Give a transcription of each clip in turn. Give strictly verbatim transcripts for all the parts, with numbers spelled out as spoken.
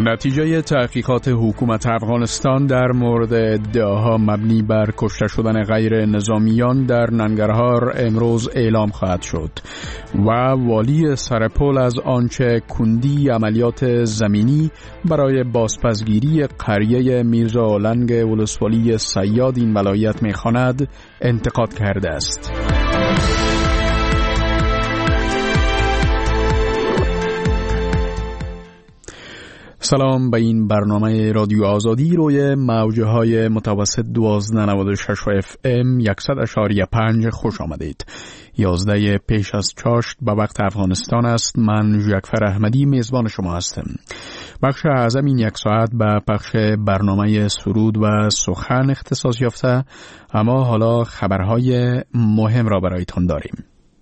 نتیجه تحقیقات حکومت افغانستان در مورد ادعاها مبنی بر کشته شدن غیر نظامیان در ننگرهار امروز اعلام خواهد شد و والی سرپل از آنچه کندی عملیات زمینی برای بازپسگیری قریه میرزا اولنگ ولسوالی صیاد این ولایت می‌خواند انتقاد کرده است. سلام به این برنامه رادیو آزادی روی موجه های متوسط دوازده نود و شش اف ام صد و پنج خوش آمدید. یازده پیش از چاشت به وقت افغانستان است. من ژکفر احمدی میزبان شما هستم. بخش اعظم این یک ساعت به پخش برنامه سرود و سخن اختصاص یافته، اما حالا خبرهای مهم را برایتان داریم.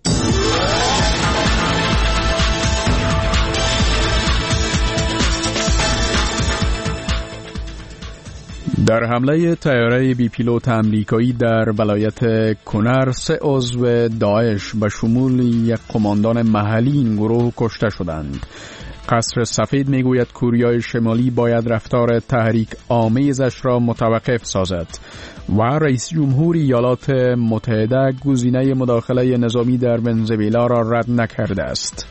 در حمله طیاره بی پیلوت امریکایی در ولایت کنر سه عضو داعش به شمول یک قماندان محلی این گروه کشته شدند. قصر سفید میگوید کوریای شمالی باید رفتار تحریک آمیزش را متوقف سازد و رئیس جمهور ایالات متحده گزینه مداخله نظامی در ونزوئلا را رد نکرده است.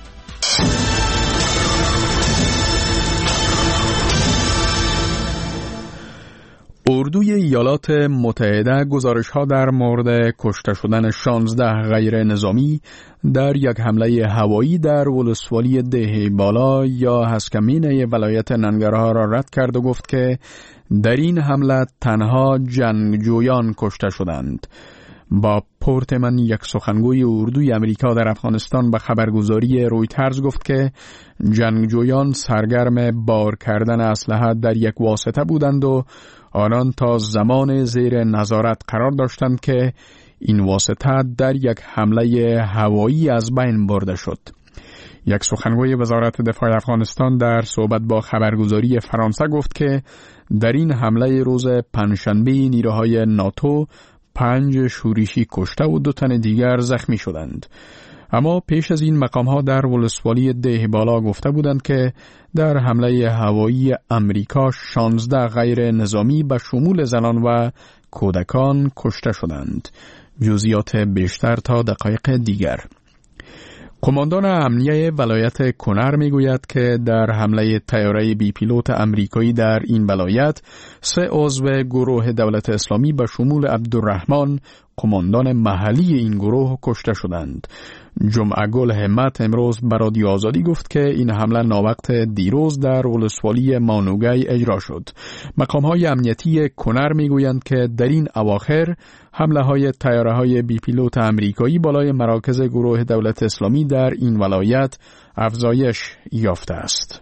اردوی ایالات متحده گزارش‌ها در مورد کشته شدن شانزده غیر نظامی در یک حمله هوایی در ولسوالی ده بالا یا هسکمینه ولایت ننگرهار را رد کرد و گفت که در این حمله تنها جنگجویان کشته شدند. با پورتمن یک سخنگوی اردوی امریکا در افغانستان به خبرگزاری رویترز گفت که جنگجویان سرگرم بار کردن اسلحه در یک واسطه بودند و آنان تا زمان زیر نظارت قرار داشتند که این واسطه در یک حمله هوایی از بین برده شد. یک سخنگوی وزارت دفاع افغانستان در صحبت با خبرگزاری فرانسه گفت که در این حمله روز پنجشنبه نیروهای ناتو پنج شورشی کشته و دو تن دیگر زخمی شدند. اما پیش از این مقام‌ها در ولسوالی ده بالا گفته بودند که در حمله هوایی امریکا شانزده غیر نظامی به شمول زنان و کودکان کشته شدند. جزئیات بیشتر تا دقایق دیگر. قماندان امنیه ولایت کنر میگوید که در حمله طیاره بی پیلوت امریکایی در این ولایت سه عضو گروه دولت اسلامی به شمول عبدالرحمن قماندان محلی این گروه کشته شدند. جمعه گل همت امروز به رادیو آزادی گفت که این حمله ناوقت دیروز در ولسوالی مانوگی اجرا شد. مقام‌های امنیتی کنر میگویند که در این اواخر حمله های طیاره های بی پیلوت امریکایی بالای مراکز گروه دولت اسلامی در این ولایت افزایش یافته است.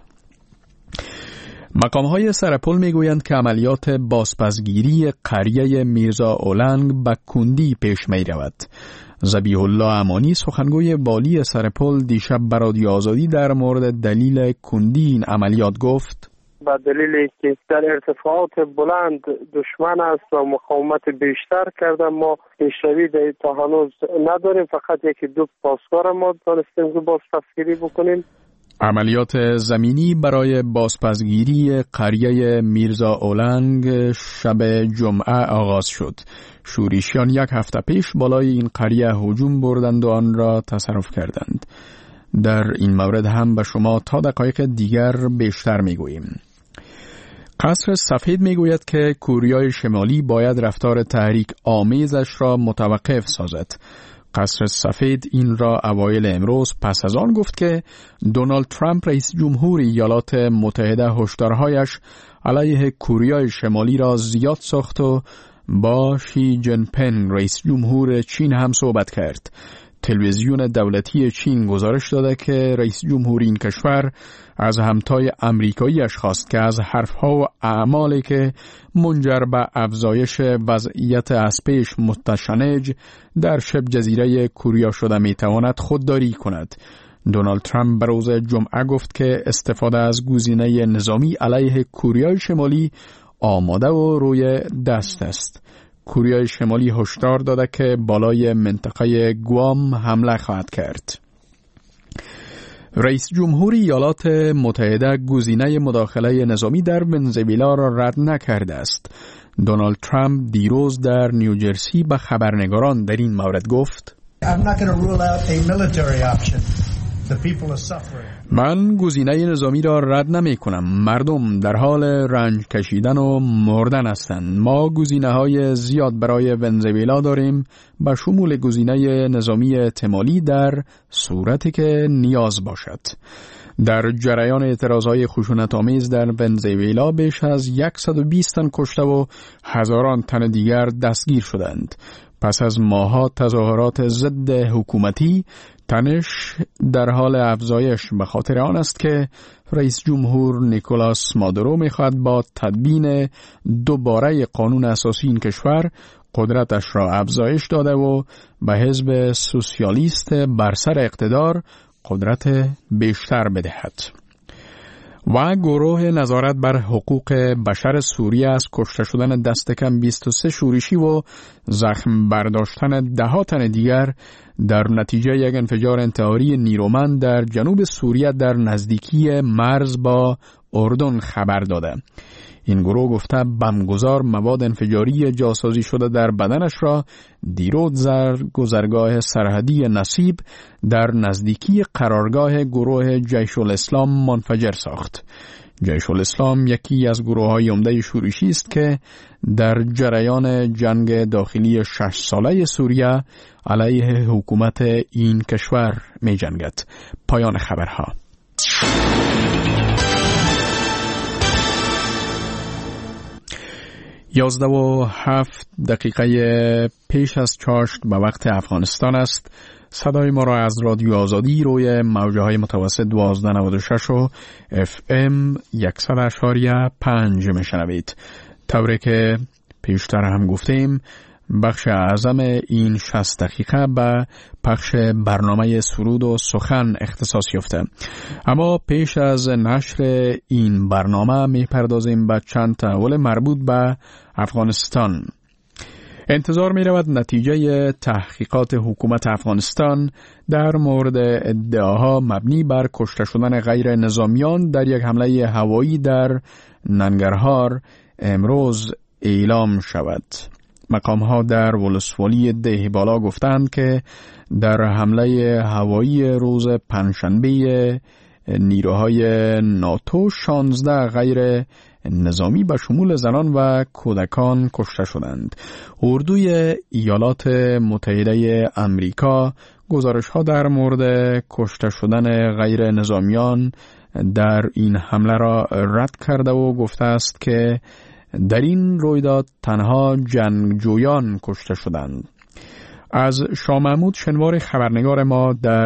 مقام‌های سرپل میگویند که عملیات بازپسگیری قریه میرزا اولنگ به کندی پیش می‌رود. ذبیح الله امانی سخنگوی والی سرپل دیشب به رادیو آزادی در مورد دلیل کندی این عملیات گفت: به دلیلی که در ارتفاعات بلند دشمن است و مقاومت بیشتر کرده، ما پیشروی تا هنوز نداریم. فقط یکی دو پاسگاه ما دانستیم که بازپسگیری بکنیم. عملیات زمینی برای بازپسگیری قریه میرزا اولنگ شب جمعه آغاز شد. شورشیان یک هفته پیش بالای این قریه هجوم بردند و آن را تصرف کردند. در این مورد هم به شما تا دقایق دیگر بیشتر میگوییم. قصر سفید میگوید که کوریای شمالی باید رفتار تحریک آمیزش را متوقف سازد. قصر سفید این را اوایل امروز پس از آن گفت که دونالد ترامپ رئیس جمهور ایالات متحده هشدارهایش علیه کوریای شمالی را زیاد ساخت و با شی جین پینگ رئیس جمهور چین هم صحبت کرد. تلویزیون دولتی چین گزارش داده که رئیس جمهور این کشور از همتای آمریکایی‌اش خواست که از حرفها و اعمالی که منجر به افزایش وضعیت از پیش متشنج در شبه جزیره کوریا شده میتواند خودداری کند. دونالد ترامپ به روز جمعه گفت که استفاده از گزینه نظامی علیه کوریای شمالی آماده و روی دست است. کوریای شمالی هشدار داده که بالای منطقه گوام حمله خواهد کرد. رئیس جمهور ایالات متحده گزینه مداخله نظامی در ونزوئلا را رد نکرده است. دونالد ترامپ دیروز در نیوجرسی به خبرنگاران در این مورد گفت: من گزینه نظامی را رد نمی کنم. مردم در حال رنج کشیدن و مردن هستند. ما گزینه‌های زیاد برای ونزوئلا داریم، به شمول گزینه نظامی احتمالی در صورتی که نیاز باشد. در جریان اعتراضهای خشونت‌آمیز در ونزوئلا بیش از صد و بیست تن کشته و هزاران تن دیگر دستگیر شدند. پس از ماه‌ها تظاهرات ضد حکومتی، تنش در حال افزایش به خاطر آن است که رئیس جمهور نیکولاس مادورو می‌خواهد با تدوین دوباره قانون اساسی این کشور قدرتش را افزایش داده و به حزب سوسیالیست بر سر اقتدار قدرت بیشتر بدهد. و گروه نظارت بر حقوق بشر سوریه از کشته شدن دست کم بیست و سه شورشی و زخم برداشتن ده ها تن دیگر در نتیجه یک انفجار انتحاری نیرومند در جنوب سوریه در نزدیکی مرز با اردن خبر داده. این گروه گفته بمبگذار مواد انفجاری جاسازی شده در بدنش را دیروز در گذرگاه سرحدی نصیب در نزدیکی قرارگاه گروه جیش الاسلام منفجر ساخت. جیش الاسلام یکی از گروه‌های عمده شورشی است که در جریان جنگ داخلی شش ساله سوریه علیه حکومت این کشور می جنگد. پایان خبرها. یازده و هفت دقیقه پیش از چاشت به وقت افغانستان است. صدای ما را از رادیو آزادی روی موجه های متوسط دوازده نود و شش و اف ام صد اشاری پنج میشنوید. طوری که پیشتر هم گفتیم بخش اعظم این شصت دقیقه به پخش برنامه سرود و سخن اختصاص یافته. اما پیش از نشر این برنامه میپردازیم به چند تحول مربوط به افغانستان. انتظار می رود نتیجه تحقیقات حکومت افغانستان در مورد ادعاها مبنی بر کشته شدن غیر نظامیان در یک حمله هوایی در ننگرهار امروز اعلام شود. مقام‌ها در ولسوالی دهبالا گفتند که در حمله هوایی روز پنجشنبه نیروهای ناتو شانزده غیر نظامی به شمول زنان و کودکان کشته شدند. اردوی ایالات متحده آمریکا گزارش‌ها در مورد کشته شدن غیر نظامیان در این حمله را رد کرده و گفته است که در این رویداد تنها جنگجویان کشته شدند. از شاه محمود شنوار خبرنگار ما در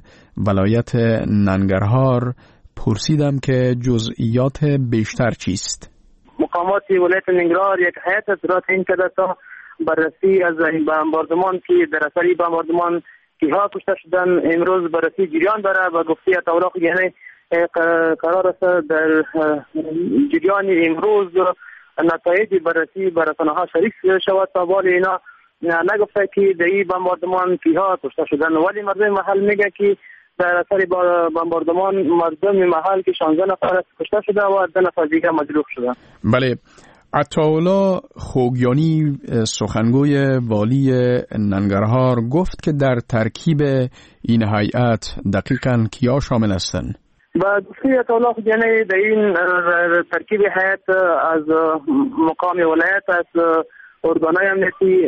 ولایت ننگرهار پرسیدم که جزئیات بیشتر چیست. مقامات ولایت ننگرهار یک هیئت اطلاعات این کرده تا بررسی از این بمباردمان که در اثر این بمباردمان کیها کشته شدن امروز بررسی جریان داره و گفته اتولاق یعنی قرار است در جریان امروز نتایج بررسی بر رسانه‌ها شریک شود تا ولی اینا نگفته که در این بمباردمان کیها کشته شدن، ولی مردم محل میگه که در اثر بمباردمان مردم محل که شانزده نفر کشته شده و ده نفر دیگر مجروح شده. بله، عطاالله خوگیانی سخنگوی والی ننگرهار گفت که در ترکیب این هیئت دقیقاً کیا شامل هستند؟ و گفته عطاالله خوگیانی در این ترکیب هیئت از مقام ولایت از ارگانهای امنیتی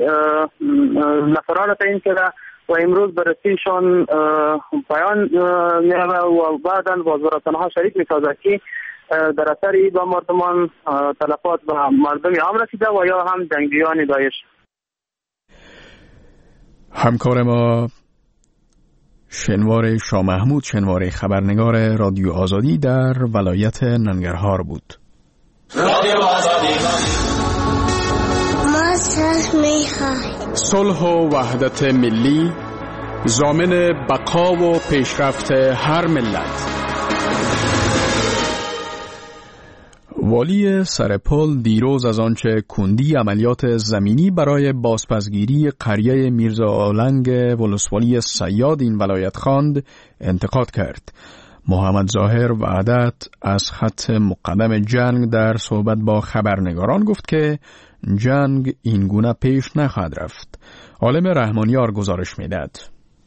نفران تعیین کرده و امروز بررسیشان پایان می‌یابد و بعداً وزارت‌ها شریک می‌سازد که در اثر این بمباردمان تلفات به مردم عام رسیده و یا هم جنگجویان داعش. همکار ما شنوار شاه محمود شنوار خبرنگار رادیو آزادی در ولایت ننگرهار بود. رادیو آزادی ما صلح می‌خواهیم. صلح و وحدت ملی ضامن بقا و پیشرفت هر ملت. والی سرپل دیروز از آنچه کندی عملیات زمینی برای بازپسگیری قریه میرزا آلنگ ولسوالی صیاد این ولایت خواند انتقاد کرد. محمد ظاهر وحدت از خط مقدم جنگ در صحبت با خبرنگاران گفت که جنگ این گونه پیش نخواهد رفت. عالم رحمانیار گزارش میدهد.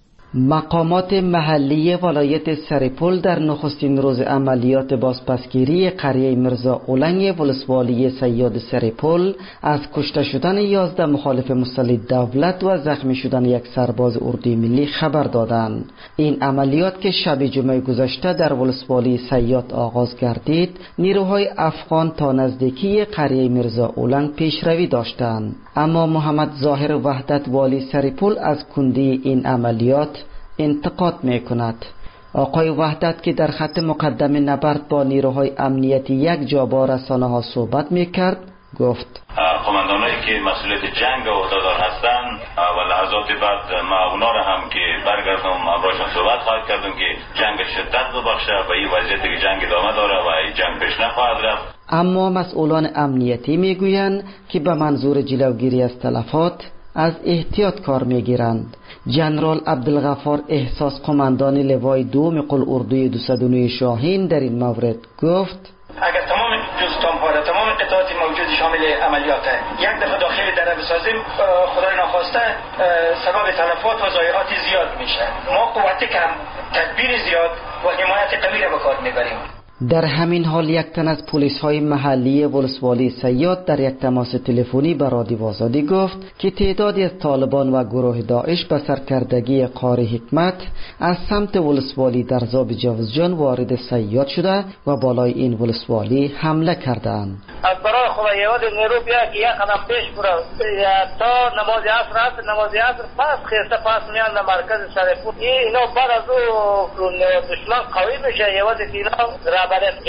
مقامات محلی ولایت سرپل در نخستین روز عملیات بازپسگیری قریه مرزا اولنگ ولسوالی سیاد سرپل از کشته شدن یازده مخالف مسلح دولت و زخمی شدن یک سرباز اردوی ملی خبر دادند. این عملیات که شب جمعه گذشته در ولسوالی سیاد آغاز گردید، نیروهای افغان تا نزدیکی قریه مرزا اولنگ پیشروی داشتند، اما محمد ظاهر وحدت والی سرپل از کندی این عملیات انتقاد می کند. آقای وحدت که در خط مقدم نبرد با نیروهای امنیتی یک جا با رسانه ها صحبت می کرد گفت: قماندانایی که مسئولیت جنگ و عهدهدار هستند و لحظات بعد ما اونا را هم که برگردم امرایشان صحبت خواهد کردم که جنگ شدت ببخشه و این وضعیتی که جنگ ادامه داره و این جنگ پیش نخواهد رفت. اما مسئولان امنیتی میگویند که به منظور جلوگیری از تلفات از احتیاط کار میگیرند. جنرال عبدالغفار احساس قماندان لوای دوم قل اردوی دویست و نه شاهین در این مورد گفت: اگر تمام جزءام‌ها را تمام قطعات موجود شامل عملیات یک دفعه داخل دره بسازیم، خدای ناخواسته سبب تلفات و ضایعات زیاد میشه. ما قوت کم، تدبیر زیاد و حمایت قوی را به کار میبریم. در همین حال یک تن از پلیس های محلی ولسوالی سیاد در یک تماس تلفنی به رادیو آزادی گفت که تعدادی از طالبان و گروه داعش به سرکردگی قاری حکمت از سمت ولسوالی در زاب جوزجان وارد سیاد شده و بالای این ولسوالی حمله کردند. از برای خدا یاد نیرو بیا که یک قدم پیش برو تا نماز عصر هست، نماز عصر پس خیسته پس میان در مرکز سرپل. اینا بعد از او دشمن قوی میشه، یاد که اینا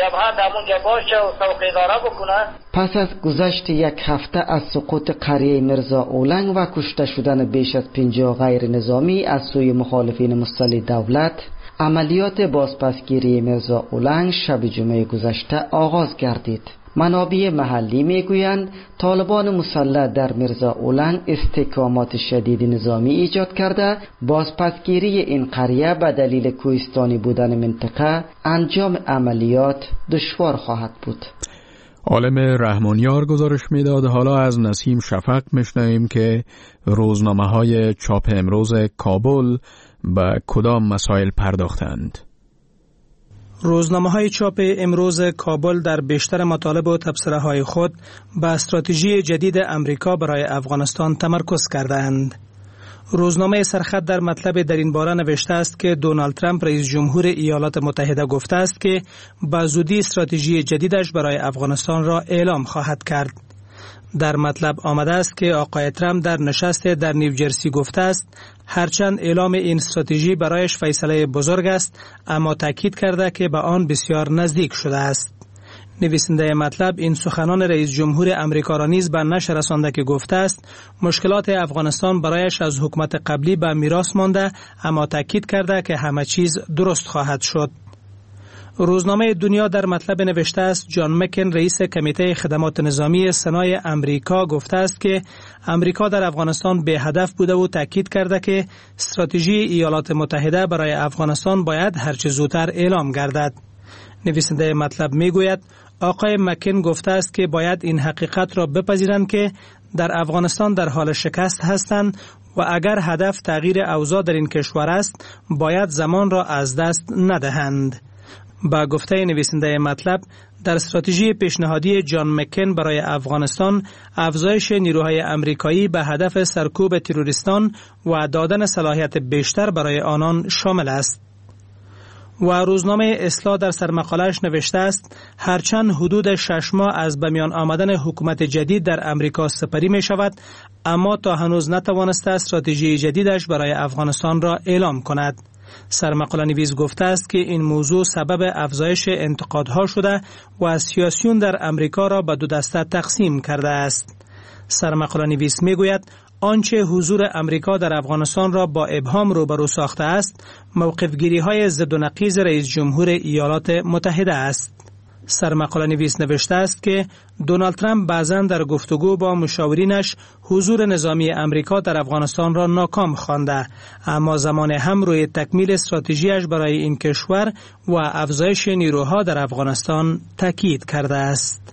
پس از گذشت یک هفته از سقوط قریه مرزا اولنگ و کشته شدن بیش از پنجاه غیر نظامی از سوی مخالفین مسلح دولت، عملیات بازپسگیری مرزا اولنگ شب جمعه گذشته آغاز گردید. منابع محلی میگویند طالبان مسلح در مرزا اولنگ استحکامات شدید نظامی ایجاد کرده، بازپسگیری این قریه به دلیل کوهستانی بودن منطقه انجام عملیات دشوار خواهد بود. عالم رحمانیار گزارش میداد. حالا از نسیم شفق میشنویم که روزنامه‌های چاپ امروز کابل به کدام مسائل پرداختند. روزنامه‌های چاپ امروز کابل در بیشتر مطالب و تبصره‌های خود به استراتژی جدید امریکا برای افغانستان تمرکز کردند. روزنامه سرخط در مطلب در این باره نوشته است که دونالد ترامپ رئیس جمهور ایالات متحده گفته است که به زودی استراتژی جدیدش برای افغانستان را اعلام خواهد کرد. در مطلب آمده است که آقای ترامپ در نشست در نیوجرسی گفته است هرچند اعلام این استراتژی برایش فیصله بزرگ است، اما تاکید کرده که به آن بسیار نزدیک شده است. نویسنده مطلب این سخنان رئیس جمهور امریکا را نیز به نشر رسانده که گفته است مشکلات افغانستان برایش از حکومت قبلی به میراث مانده، اما تاکید کرده که همه چیز درست خواهد شد. روزنامه دنیا در مطلب نوشته است جان مکن رئیس کمیته خدمات نظامی سنای امریکا گفته است که امریکا در افغانستان به هدف بوده و تاکید کرده که استراتژی ایالات متحده برای افغانستان باید هرچه زودتر اعلام گردد. نویسنده مطلب میگوید آقای مکن گفته است که باید این حقیقت را بپذیرند که در افغانستان در حال شکست هستند و اگر هدف تغییر اوضاع در این کشور است باید زمان را از دست ندهند. با گفته نویسنده مطلب در استراتژی پیشنهادی جان مکن برای افغانستان افزایش نیروهای امریکایی به هدف سرکوب تروریستان و دادن صلاحیت بیشتر برای آنان شامل است. و روزنامه اصلاح در سرمقاله‌اش نوشته است هرچند حدود شش ماه از به میان آمدن حکومت جدید در امریکا سپری می شود، اما تا هنوز نتوانسته استراتژی جدیدش برای افغانستان را اعلام کند. سرمقاله نویس گفته است که این موضوع سبب افزایش انتقادها شده و سیاسیون در امریکا را به دو دسته تقسیم کرده است. سرمقاله نویس می گوید آنچه حضور امریکا در افغانستان را با ابهام روبرو ساخته است، موقفگیری های ضد و نقیض رئیس جمهور ایالات متحده است. سرمقاله نویس نوشته است که دونالد ترامپ بعضاً در گفتگو با مشاورینش حضور نظامی امریکا در افغانستان را ناکام خوانده، اما زمان هم روی تکمیل استراتژیش برای این کشور و افزایش نیروها در افغانستان تاکید کرده است.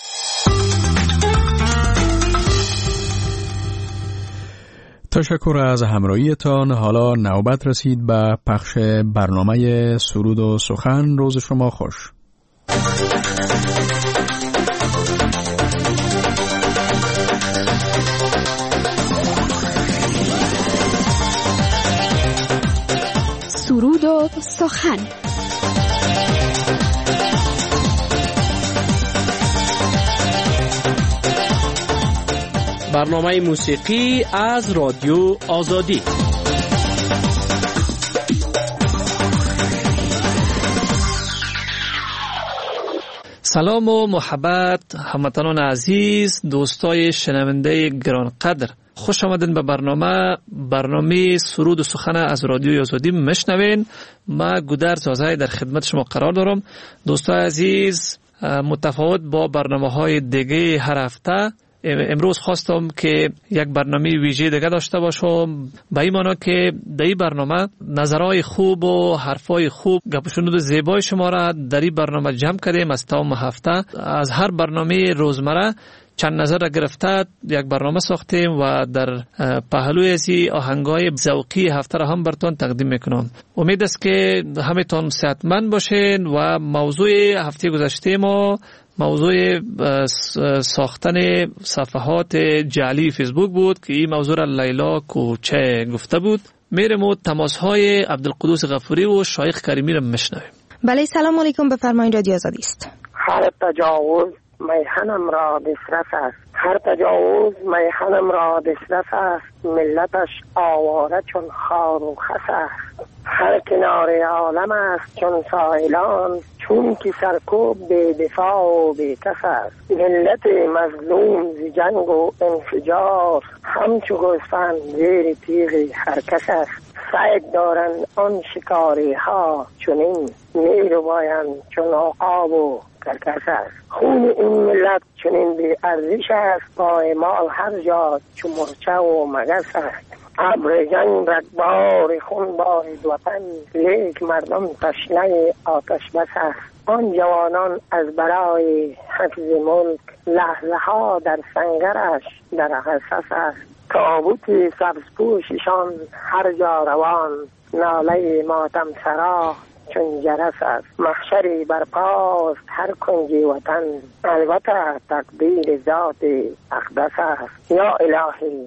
تشکر از همراهیتان. حالا نوبت رسید به پخش برنامه سرود و سخن. روز شما خوش. سرود و سخن. برنامه موسیقی از رادیو آزادی. سلام و محبت هموطنان عزیز، دوستای شنونده گرانقدر، خوش آمدین به برنامه برنامه سرود و سخن از رادیو آزادی. مشنوین. ما گودر زازای در خدمت شما قرار دارم. دوستای عزیز، متفاوت با برنامه‌های دیگه هر هفته امروز خواستم که یک برنامه ویژه دیگه داشته باشم، به این معنی که در این برنامه نظرهای خوب و حرفای خوب، گپ و شنود زیبای شما را در این برنامه جمع کردیم. از تمام هفته از هر برنامه روزمره چند نظر را گرفته یک برنامه ساختیم و در پهلوی ازی آهنگای ذوقی هفته را هم براتون تقدیم میکنم. امید است که همتون صحتمند باشین و موضوع هفته گذشته ما موضوع ساختن صفحات جعلی فیسبوک بود که این موضوع را لیلا کوچه گفته بود. میرم و تماس‌های عبدالقدوس غفوری و شایخ کریمی را میشنویم. بله، سلام علیکم، بفرمایید. رادیو آزادی است. هر تجاوز میهنم را دسترس است، هر تجاوز میهنم را دسترس است، ملتش آواره چون خار و خس است. هر کنار عالم است چون سائلان، چون که سرکوب به دفاع و به کس است. ملت مظلوم ز جنگ و انفجار، همچو گوسفند زیر تیغ هر کس است. سعی دارند آن شکاری ها چنین، میرو بایند چون عقاب و کرکس است. خون این ملت چنین بی ارزش است، پایمال هر جا چو مرچه و مگس است. ابر جنگ رگبار خون بارید وطن، لیک مردم تشنه آتش بس است. آن جوانان از برای حفظ ملک، لحظه ها در سنگرش در حسس است. تابوت سبز پوششان هر جا روان، ناله ماتم سرا چون جرس است. محشری برپاست هر کنجی وطن، البته تقدیر ذات اقدس است. یا الهی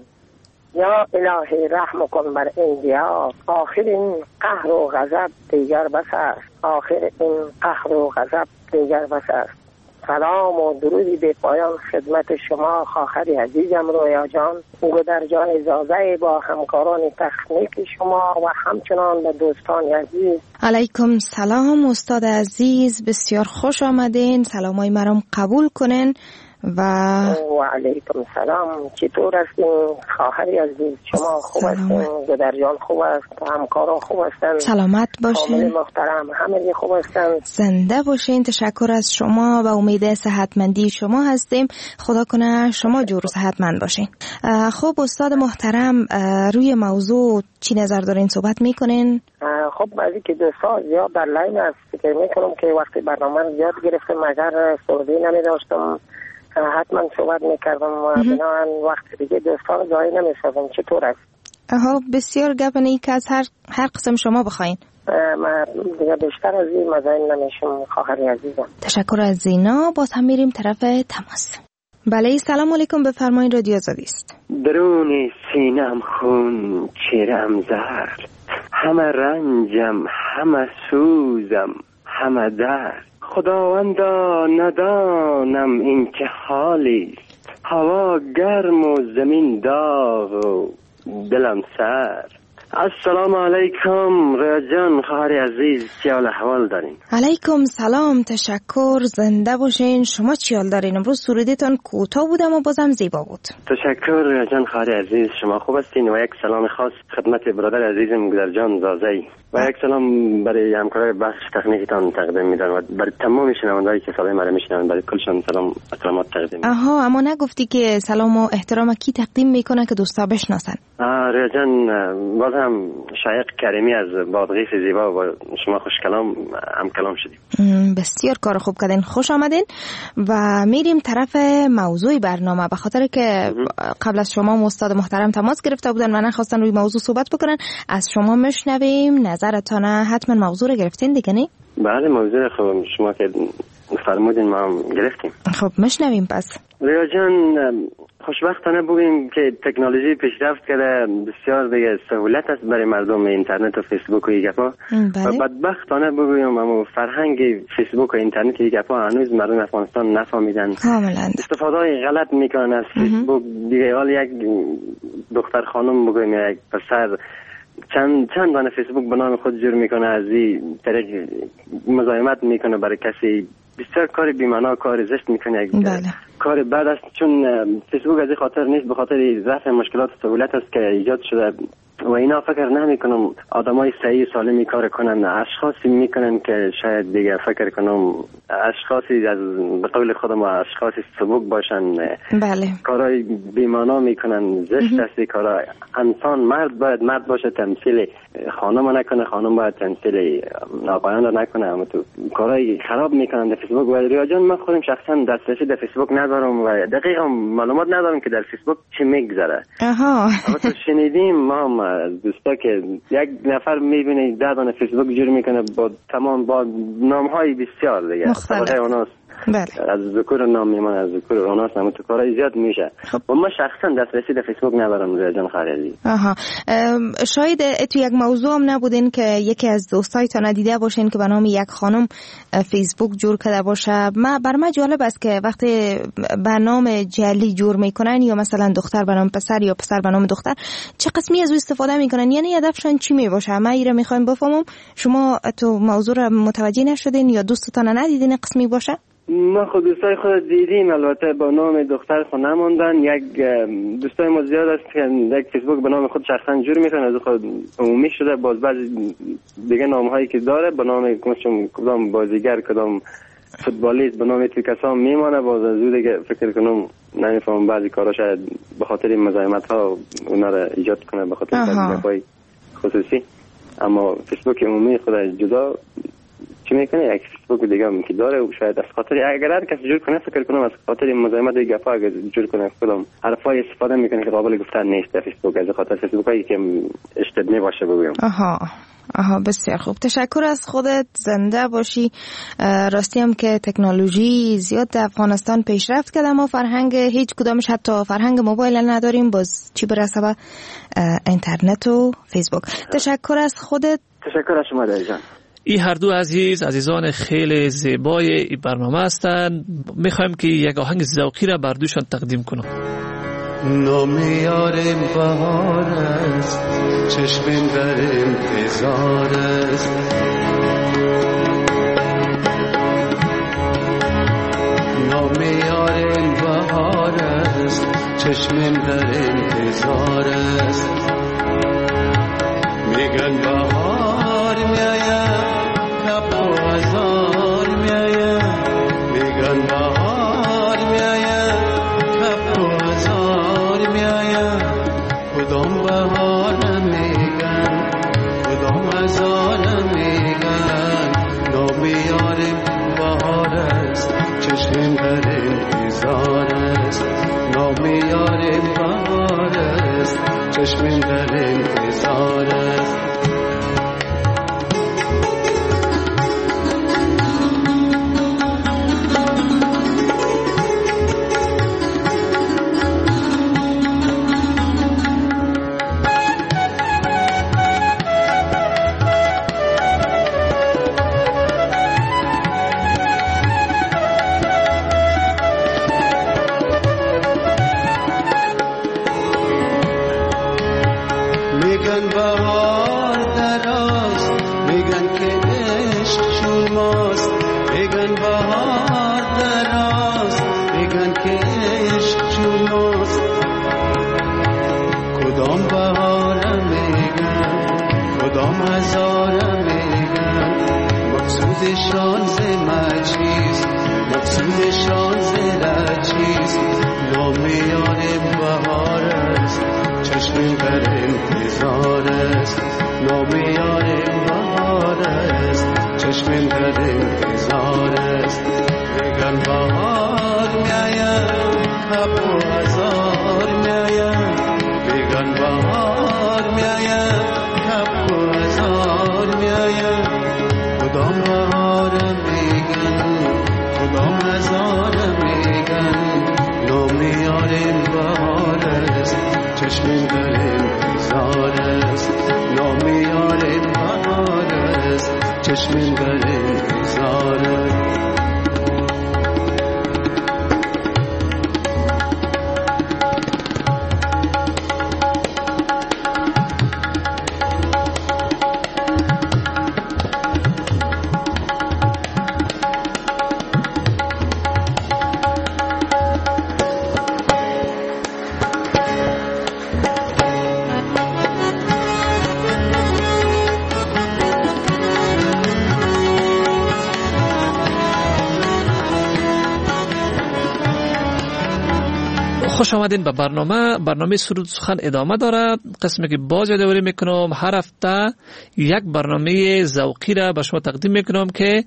یا الهی رحم کن بر این دیار، آخر این قهر و غضب دیگر بس است. آخر این قهر و غضب دیگر بس است. سلام و درودی به پایان خدمت شما خواهر عزیزم رویا جان، گودر جان زازه، با همکاران تکنیک شما و همچنان به دوستان عزیز. علیکم سلام استاد عزیز، بسیار خوش آمدین. سلامای مرام قبول کنین. و و علیکم سلام. چطور هستین خواهر عزیز؟ شما خوب هستین؟ گودر جان خوب است؟ همکاران خوب هستن؟ سلامت باشین. حامل محترم همه خوب هستن؟ زنده باشین. تشکر از شما و امید صحتمندی شما هستیم. خدا کنه شما جور صحتمند باشین. خب استاد محترم، روی موضوع چی نظر دارین؟ صحبت میکنین؟ خب بعضی که دوستا زیاد در لاین است، فکر میکنم که وقتی برنامه زیاد گرفتم مگر سعودی نمی داشتم حتما صحبت میکردم و بنابراین وقت دیگه دوستان جایی نمیسازم. چطور است؟ آها، بسیار گپنی که از هر هر قسم شما بخواین. من دیگه بیشتر از این مزاین نمیشم خواهری عزیزم. تشکر از زینا. باز هم میریم طرف تماس. بله، سلام علیکم، بفرمایید. رادیو آزادی است. درون سینم خون چیرم زرد، همه رنجم همه سوزم همه درد. خداوندا ندانم این که حالیست، هوا گرم و زمین داغ و دلم سرد. السلام علیکم ریا جان، خواهر عزیز، چی حال احوال دارین؟ علیکم سلام، تشکر، زنده باشین. شما چی حال دارین؟ امروز سرودتان کوتاه بود اما بازم زیبا بود. تشکر ریا جان خواهر عزیز، شما خوب هستین؟ و یک سلام خاص خدمت برادر عزیزم گودر جان زازی و یک سلام برای همکارای بخش تکنیکتان تقدیم میدم و برای تمام شنوندهایی که صدای ما را میشنون، برای کلشون سلام احترامات تقدیم میدم. آها، اما نگفتی که سلام و احترام کی تقدیم میکنه که دوستا بشناسن؟ ریا جان، باز هم شایق کریمی از بادغیس زیبا و شما خوش کلام هم کلام شدیم. بسیار کار خوب کردین، خوش آمدین و میریم طرف موضوع برنامه. به خاطر که قبل از شما استاد محترم تماس گرفته بودن و نخواستن روی موضوع صحبت بکنن، از شما مشنویم نظرتان. حتما موضوع رو گرفتین دیگه نه؟ بله، موضوع خوب شما که فرمودین ما هم گرفتیم. خب مشنویم پس. ریا جان، خوشبختانه بگوییم که تکنولوژی پیشرفت کرده، بسیار دیگه سهولت است برای مردم اینترنت و فیسبوک و این گپا. و بدبختانه بگوییم اما فرهنگ فیسبوک و اینترنت و این گپا هنوز مردم افغانستان نفهمیدن. کاملا استفاده غلط میکنن از فیسبوک. دیگه حال یک دختر خانم بگوییم یا یک پسر چند چند دانه فیسبوک به نام خود جور میکنه، از این طریق مزاحمت میکنه برای کسی. بسیار کار بی‌معنا، کار زشت میکنه. بله. کار بد است، چون فیسبوک از این خاطر نیست، به خاطر رفع مشکلات و سهولت است که ایجاد شده و اینا فکر نمی کنم آدمای صحیح سالمی کار کنن. اشخاصی میکنن که شاید دیگه فکر کنم اشخاصی از به قول خودم اشخاصی سبک باشن. بله. کارهای بی‌معنا میکنن، زشت است کارا. انسان مرد باید مرد باشه، تمثیل خانم نکنه، خانم باید تمثیل آقایان رو نکنه. اما تو کارهای خراب میکنن در فیسبوک. و ریا جان، من خودم شخصا دسترسی در فیسبوک ندارم و دقیقا معلومات ندارم که در فیسبوک چی میگذره. آها. اما تو شنیدیم ما هم دوستا که یک نفر میبینه ده دانه فیسبوک جور میکنه با تمام با نامهای بسیار دیگه مختلف. اوناست. بله. از ذکر نام میمونه، از ذکر اوناست، اما تو کارهای زیاد میشه. خب. و ما شخصا دسترسی در فیسبوک ندارم ریا جان خالی. آها، شاید تو یک موضوع هم نبودین که یکی از دوستایتان دیده باشین که به نام یک خانم فیسبوک جور کرده باشه. ما بر من جالب است که وقتی به نام جعلی جور میکنن یا مثلا دختر به نام پسر یا پسر به نام دختر، چه قسمی از او استفاده میکنن؟ یعنی هدفشون چی میباشه؟ ما ایره میخوایم بفهمم. شما تو موضوع رو متوجه نشدین یا دوستتان ندیدین قسمی باشه؟ ما خود دوستای خود دیدیم، البته با نام دختر خود نموندن. یک دوستای ما زیاد است که یک فیسبوک به نام خود شخصا جور میکنه، از خود عمومی شده. باز بعضی دیگه نام هایی که داره به نام کدام بازیگر، کدام فوتبالیست به نام کسا میمانه. باز از او دیگه فکر کنم نمیفهمم بعضی کارا شاید به خاطر مزاحمت ها اونا را ایجاد کنه، به خاطر بعضی خصوصی. اما فیسبوک عمومی خود جدا چی میکنه؟ یک فیسبوک دیگه هم که داره و شاید از خاطر اگر هر کسی جور کنه فکر کنم از خاطر مزاحمت دیگه گپا اگر جور کنه خودم حرفای استفاده میکنه که قابل گفتن نیست در فیسبوک، از خاطر فیسبوک هایی که اشتباه باشه بگویم. آها آها، بسیار خوب، تشکر از خودت، زنده باشی. راستی هم که تکنولوژی زیاد در افغانستان پیشرفت کرده، ما فرهنگ هیچ کدامش حتی فرهنگ موبایل نداریم، باز چی برسه به اینترنت و فیسبوک. تشکر از خودت. تشکر از شما جان. این هر دو عزیز عزیزان خیلی زیبای این برنامه هستند. میخوایم که یک آهنگ ذوقی را بر دوشان تقدیم کنم. نام یارم بهار است، چشمم در انتظار است. نام یارم بهار است، چشمم در انتظار است. میگن بهار میاید کپ و هزار میاید، میگن بهار میاید کپ و هزار میاید. کدام بهار میگن، کدام هزار میگن. نام یارم بهار است، چشمم در انتظار است. نام یارم بهار است، چشمم میگن بهار دراست، میگن که عشق چون ماست. میگن بهار دراست، میگن که عشق چون ماست. کدام بهارم میگن، کدام هزارم میگن، مقصودشان ز مچیست، مقصودشان ز رچیست. نام یار بهار است، چشم در انتظار است. نام یار بهار است، چشم در انتظار است. میگن بهار میاید، کپ و هزار میاید. میگن بهار میاید، کپ و هزار میاید. کدام بهار میگن، کدام هزار میگن. نام یار بهار است، چشم در انتظار است. نام یار بهار است، چشم در انتظار است. خوش آمدین به برنامه. برنامه سرود سخن ادامه داره. قسمی که باز یادآوری میکنم هر هفته یک برنامه ذوقی را به شما تقدیم میکنم که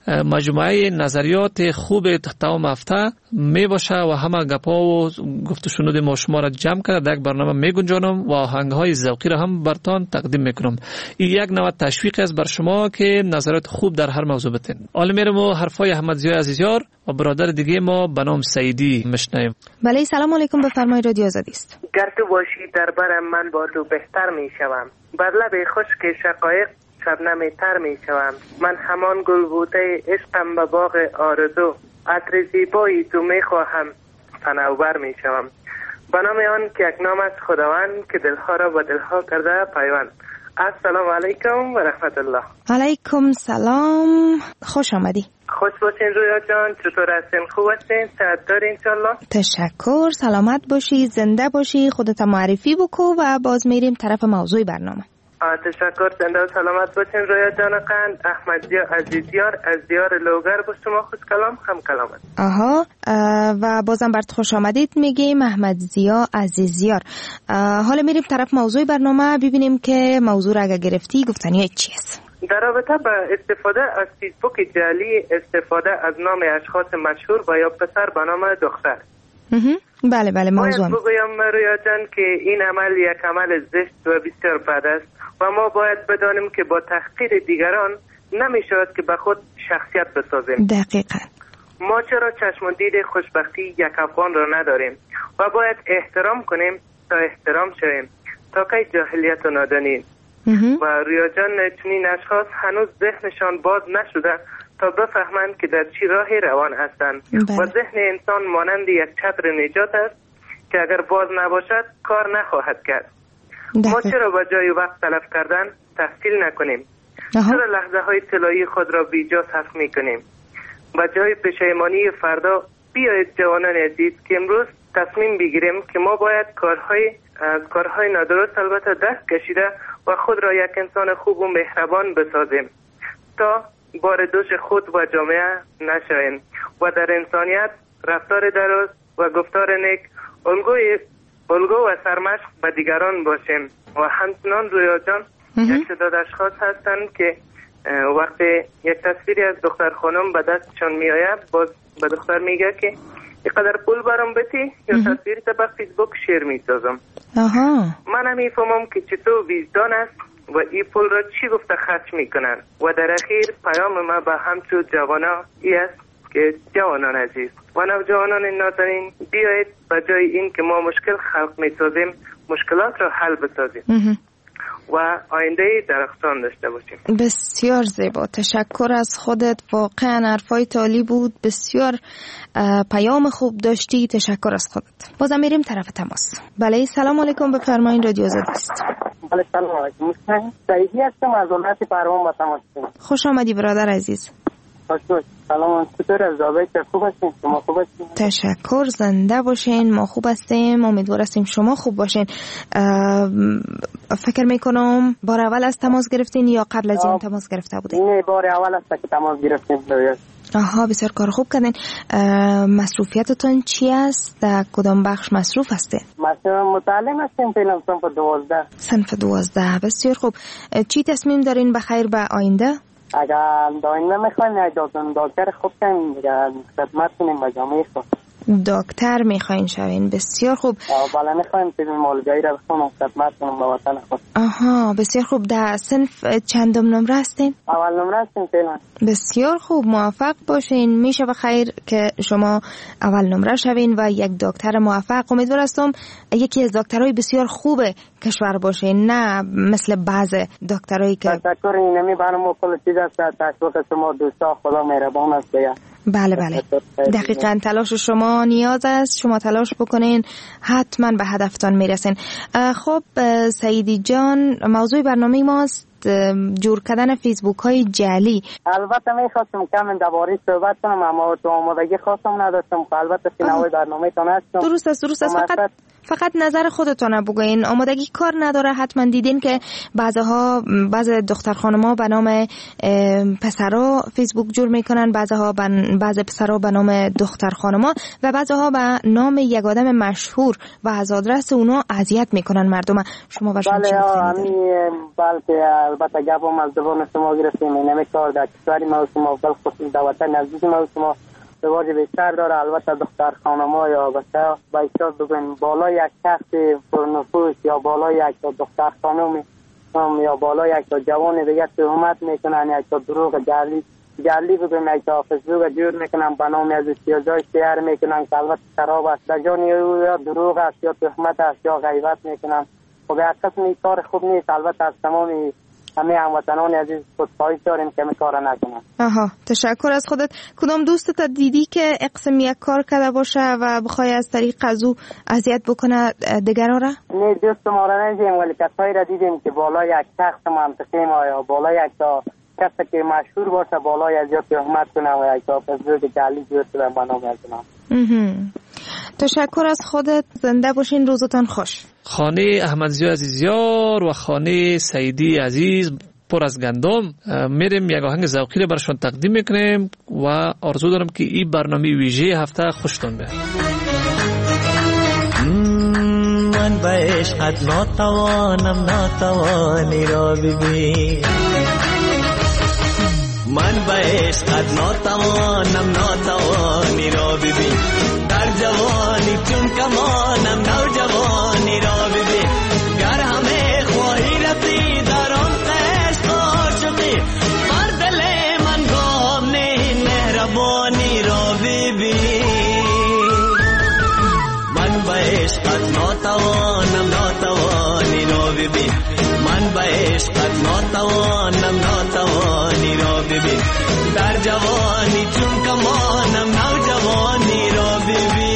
مجموعه نظریات خوب تمام هفته می باشه و همه گپا و گفت و شنود ما شما را جمع کرده در یک برنامه می گنجانم و آهنگ های ذوقی را هم برتان تقدیم میکنم. این یک نوع تشویق است بر شما که نظریات خوب در هر موضوع بتین. حالا میرم و حرفای احمد ضیاء عزیزیار و برادر دیگه ما به نام سعیدی میشنویم. بله سلام علیکم، بفرمایید. رادیو آزادی است. گر تو باشی در برم من با تو بهتر میشوم، بر لب خشک شقایق شبنم تر می شوم. من همان گل بوده عشقم به باغ آرزو، عطر زیبایی تو می خواهم صنوبر می شوم. به نام آن که یک نام از خداوند که دلها را با دلها کرده پیوند. السلام علیکم و رحمت الله. علیکم سلام، خوش آمدی. خوش باشین رویا جان، چطور هستین؟ خوب هستین؟ صحت دارین انشالله؟ تشکر، سلامت باشی، زنده باشی. خودت معرفی بکو و باز میریم طرف موضوع برنامه. تشکر، زنده و سلامت باشین رویا جان قند. احمد ضیاء عزیزیار از دیار لوگر با شما خوش کلام هم کلامت. آها، و بازم برات خوش آمدید میگیم احمد ضیاء عزیزیار. حالا میریم طرف موضوع برنامه، ببینیم که موضوع را اگه گرفتی گفتنی چی است. در رابطه با استفاده از فیسبوک جعلی، استفاده از نام اشخاص مشهور و یا پسر به نام دختر. بله بله موضوع. باید بگویم رویا جان که این عمل یک عمل زشت و بسیار بد است و ما باید بدانیم که با تحقیر دیگران نمی شود که به خود شخصیت بسازیم. دقیقاً. ما چرا چشم و دید خوشبختی یک افغان را نداریم و باید احترام کنیم تا احترام شویم، تا که جاهلیت و نادانی. و رویا جان چنین اشخاص هنوز ذهنشان باز نشده تا بفهمند که در چی راهی روان هستند و ذهن انسان مانند یک چتر نجات است که اگر باز نباشد کار نخواهد کرد. ما چرا با جای وقت تلف کردن تحصیل نکنیم؟ چرا لحظه های طلایی خود را بیجا صرف میکنیم؟ با جای پشیمانی فردا بیایید جوانان عزیز که امروز تصمیم بگیریم که ما باید کارهای از کارهای نادرست البته دست کشیده و خود را یک انسان خوب و مهربان بسازیم تا بار دوش خود و جامعه نشویم و در انسانیت رفتار درست و گفتار نیک الگوی الگو و سرمشق به دیگران باشیم. و همچنان رویا جان یک تعداد اشخاص هستند که وقتی یک تصویری از دختر خانم به دستشان می آید باز به دختر میگه که اینقدر پول برام بتی یا تصویری تا به فیسبوک شیر می سازم. من هم میفهمم که چطور وجدان است و این پول را چی گفته خرج میکنن. و در اخیر پیام ما به همچون جوانا ای است که جوانان عزیز و نوجوانان نازنین بیایید به جای این که ما مشکل خلق میسازیم مشکلات را حل بسازیم و آینده درخشان داشته باشیم. بسیار زیبا، تشکر از خودت، واقعا حرفای عالی بود، بسیار پیام خوب داشتی، تشکر از خودت. بازم میریم طرف تماس. بله سلام علیکم، بفرمایید. رادیو آزادی است. بله سلام علیکم. سعیدی هستم از ولایت پروان با تماس هستم. خوش آمدی برادر عزیز. خوش باش. سلام، چطور از زابه خوب هستین؟ شما خوب هستین؟ تشکر، زنده باشین. ما خوب هستیم، امیدوار هستیم شما خوب باشین. فکر میکنم بار اول از تماس گرفتین یا قبل از این تماس گرفته بودین؟ نه، بار اول است که تماس گرفتیم. آها، بسیار کار خوب کردین. مصروفیتتون چی است؟ در کدام بخش مصروف هستین؟ مثلا متعلم هستیم فعلا صنف دوازده. صنف دوازده، بسیار خوب. چی تصمیم دارین بخیر به آینده؟ اگر آینده میخواین دکتر خوب کنیم، خدمت کنیم به جامعه خود. دکتر میخواین شوین، بسیار خوب. بالا میخوایم که مولگایی را بخونم، خدمت کنم به وطن خود. آها، بسیار خوب. در صنف چندم نمره هستین؟ اول نمره هستیم فعلا. بسیار خوب، موفق باشین. میشه بخیر که شما اول نمره شوین و یک دکتر موفق. امیدوار هستم یکی از دکترای بسیار خوب کشور باشین، نه مثل بعض دکترایی که تشکر. اینمی برنامه کل چیز است. تشکر شما دوستا، خدا مهربان است. بله بله، دقیقاً تلاش شما نیاز است. شما تلاش بکنین، حتما به هدفتان میرسین. خب سعیدی جان، موضوع برنامه ماست جور کردن فیسبوک های جعلی. البته میخواستم کم درباره صحبت کنم، اما تو آمادگی خواستم نداشتم. البته فیناوی برنامه تان هستم. درست است، درست است. فقط فقط نظر خودتون بگوین. آمادگی کار نداره. حتما دیدین که بعضها بعض دختر خانم‌ها به نام پسرا فیسبوک جور میکنن، بعضها بعض پسرا به نام دختر خانم‌ها و بعضها به نام یک آدم مشهور و از آدرس اونا اذیت میکنن مردم. شما باشین بله همین. بلکه البته گپم از زبان شما گرفتیم. اینم کار در کشور ما شما بل خصوص در وطن نزدیک ما شما به واجب بیشتر داره. البته دختر خانم‌ها یا بچه‌ها با احساس بگن بالا یک شخص پرنفوذ یا بالا یک دختر خانم یا بالا یک جوان دیگه تهمت میکنن، یک تا دروغ جعلی جعلی بگن، یک تا فیسبوک جور میکنن به نام از احتیاجات شهر میکنن که البته خراب است. در جان یا دروغ است یا تهمت است یا غیبت میکنن. خب اصلا این کار خوب نیست. البته از تمام همه هموطنان عزیز خودخواهی داریم که می کار نکنن. آها، تشکر از خودت. کدام دوستت دیدی که اقسم یک کار کرده باشه و بخوای از طریق از او اذیت بکنه دیگران را؟ نه، دوست ما را ندیدیم، ولی کسایی را دیدیم که بالا یک شخص منطقی ما یا بالا یک تا کسی که مشهور باشه بالا از یا تهمت کنه و یک تا فیسبوک جعلی جور کنه به نام از نام. تشکر از خودت. زنده باشین، روزتان خوش. خانه احمدزی عزیزیار و خانه سعیدی عزیز پر از گندم. میریم یک آهنگ ذوقی رو برشون تقدیم میکنیم و آرزو دارم که این برنامه ویژه هفته خوشتون بیاد. من به عشقت ناتوانم ناتوانی را ببین، من به عشقت ناتوانم ناتوانی را ببین، در جوانی چون کمانم نوجوانی را ببین، گر همه خواهی رسی در آن عشق عاشقی، بر دل من گام نه مهربانی را ببین، من به عشقت ناتوانم ناتوانی را ببین، من به عشقت ناتوانم ناتوانی را ببین، در جوانی چون کمانم نوجوانی را ببین.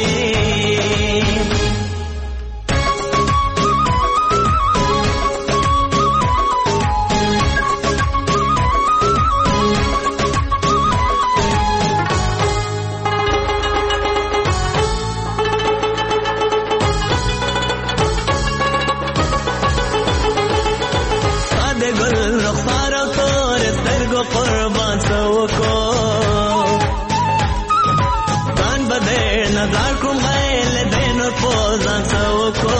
قربان سوکو دان بده نظر کوم غیل دین و پوزان سوکو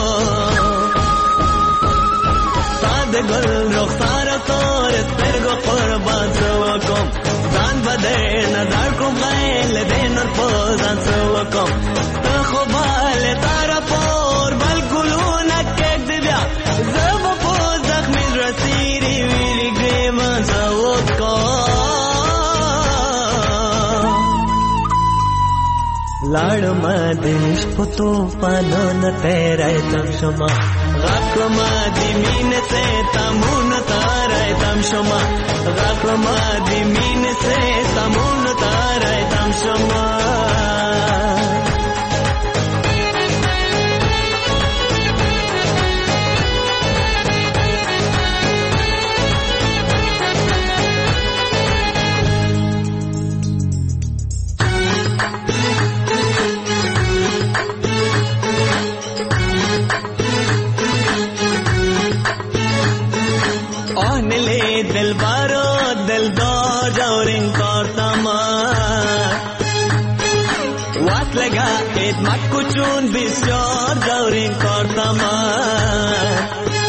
ساد گل رخسار تور ترگو قربان سوکو دان بده نظر کوم غیل دین و پوزان سوکو تو خوبال تارا پور بل گلونا کک دبیا زب پوزخ میز رسیری ویری گریمان سوکو लाड़ मदिश पुतो पानो न तेरे तम शमा गाक मादी मीन से तमुन तारे तम शमा गाक मादी मीन से तमुन तारे तम शमा آن لی دل بارو دل دار جورین کارتمان وقت لگا خدمت کچون بسیار جورین کارتمان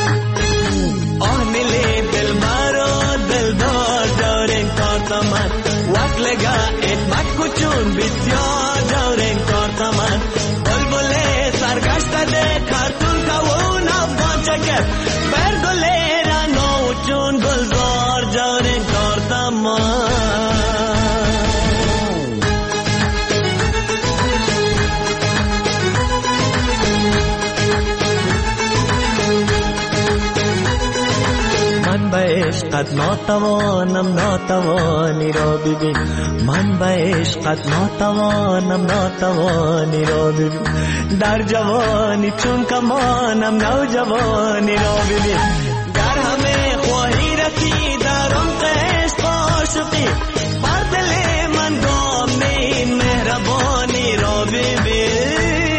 آن لی دل بارو دل دار جورین کارتمان وقت لگا خدمت کچون بسیار جورین کارتمان بلبل سرگشت ده کارتون کون افغان چکر برگله چون گلزار جارین کارتمان من به عشقت ناتوانم ناتوانی را ببین من به عشقت ناتوانم ناتوانی را ببین در جوانی چون کمانم نوجوانی را ببین در همه خواهی رسی در عمق عشق عاشقی بر دل من گام این مهربانی را ببین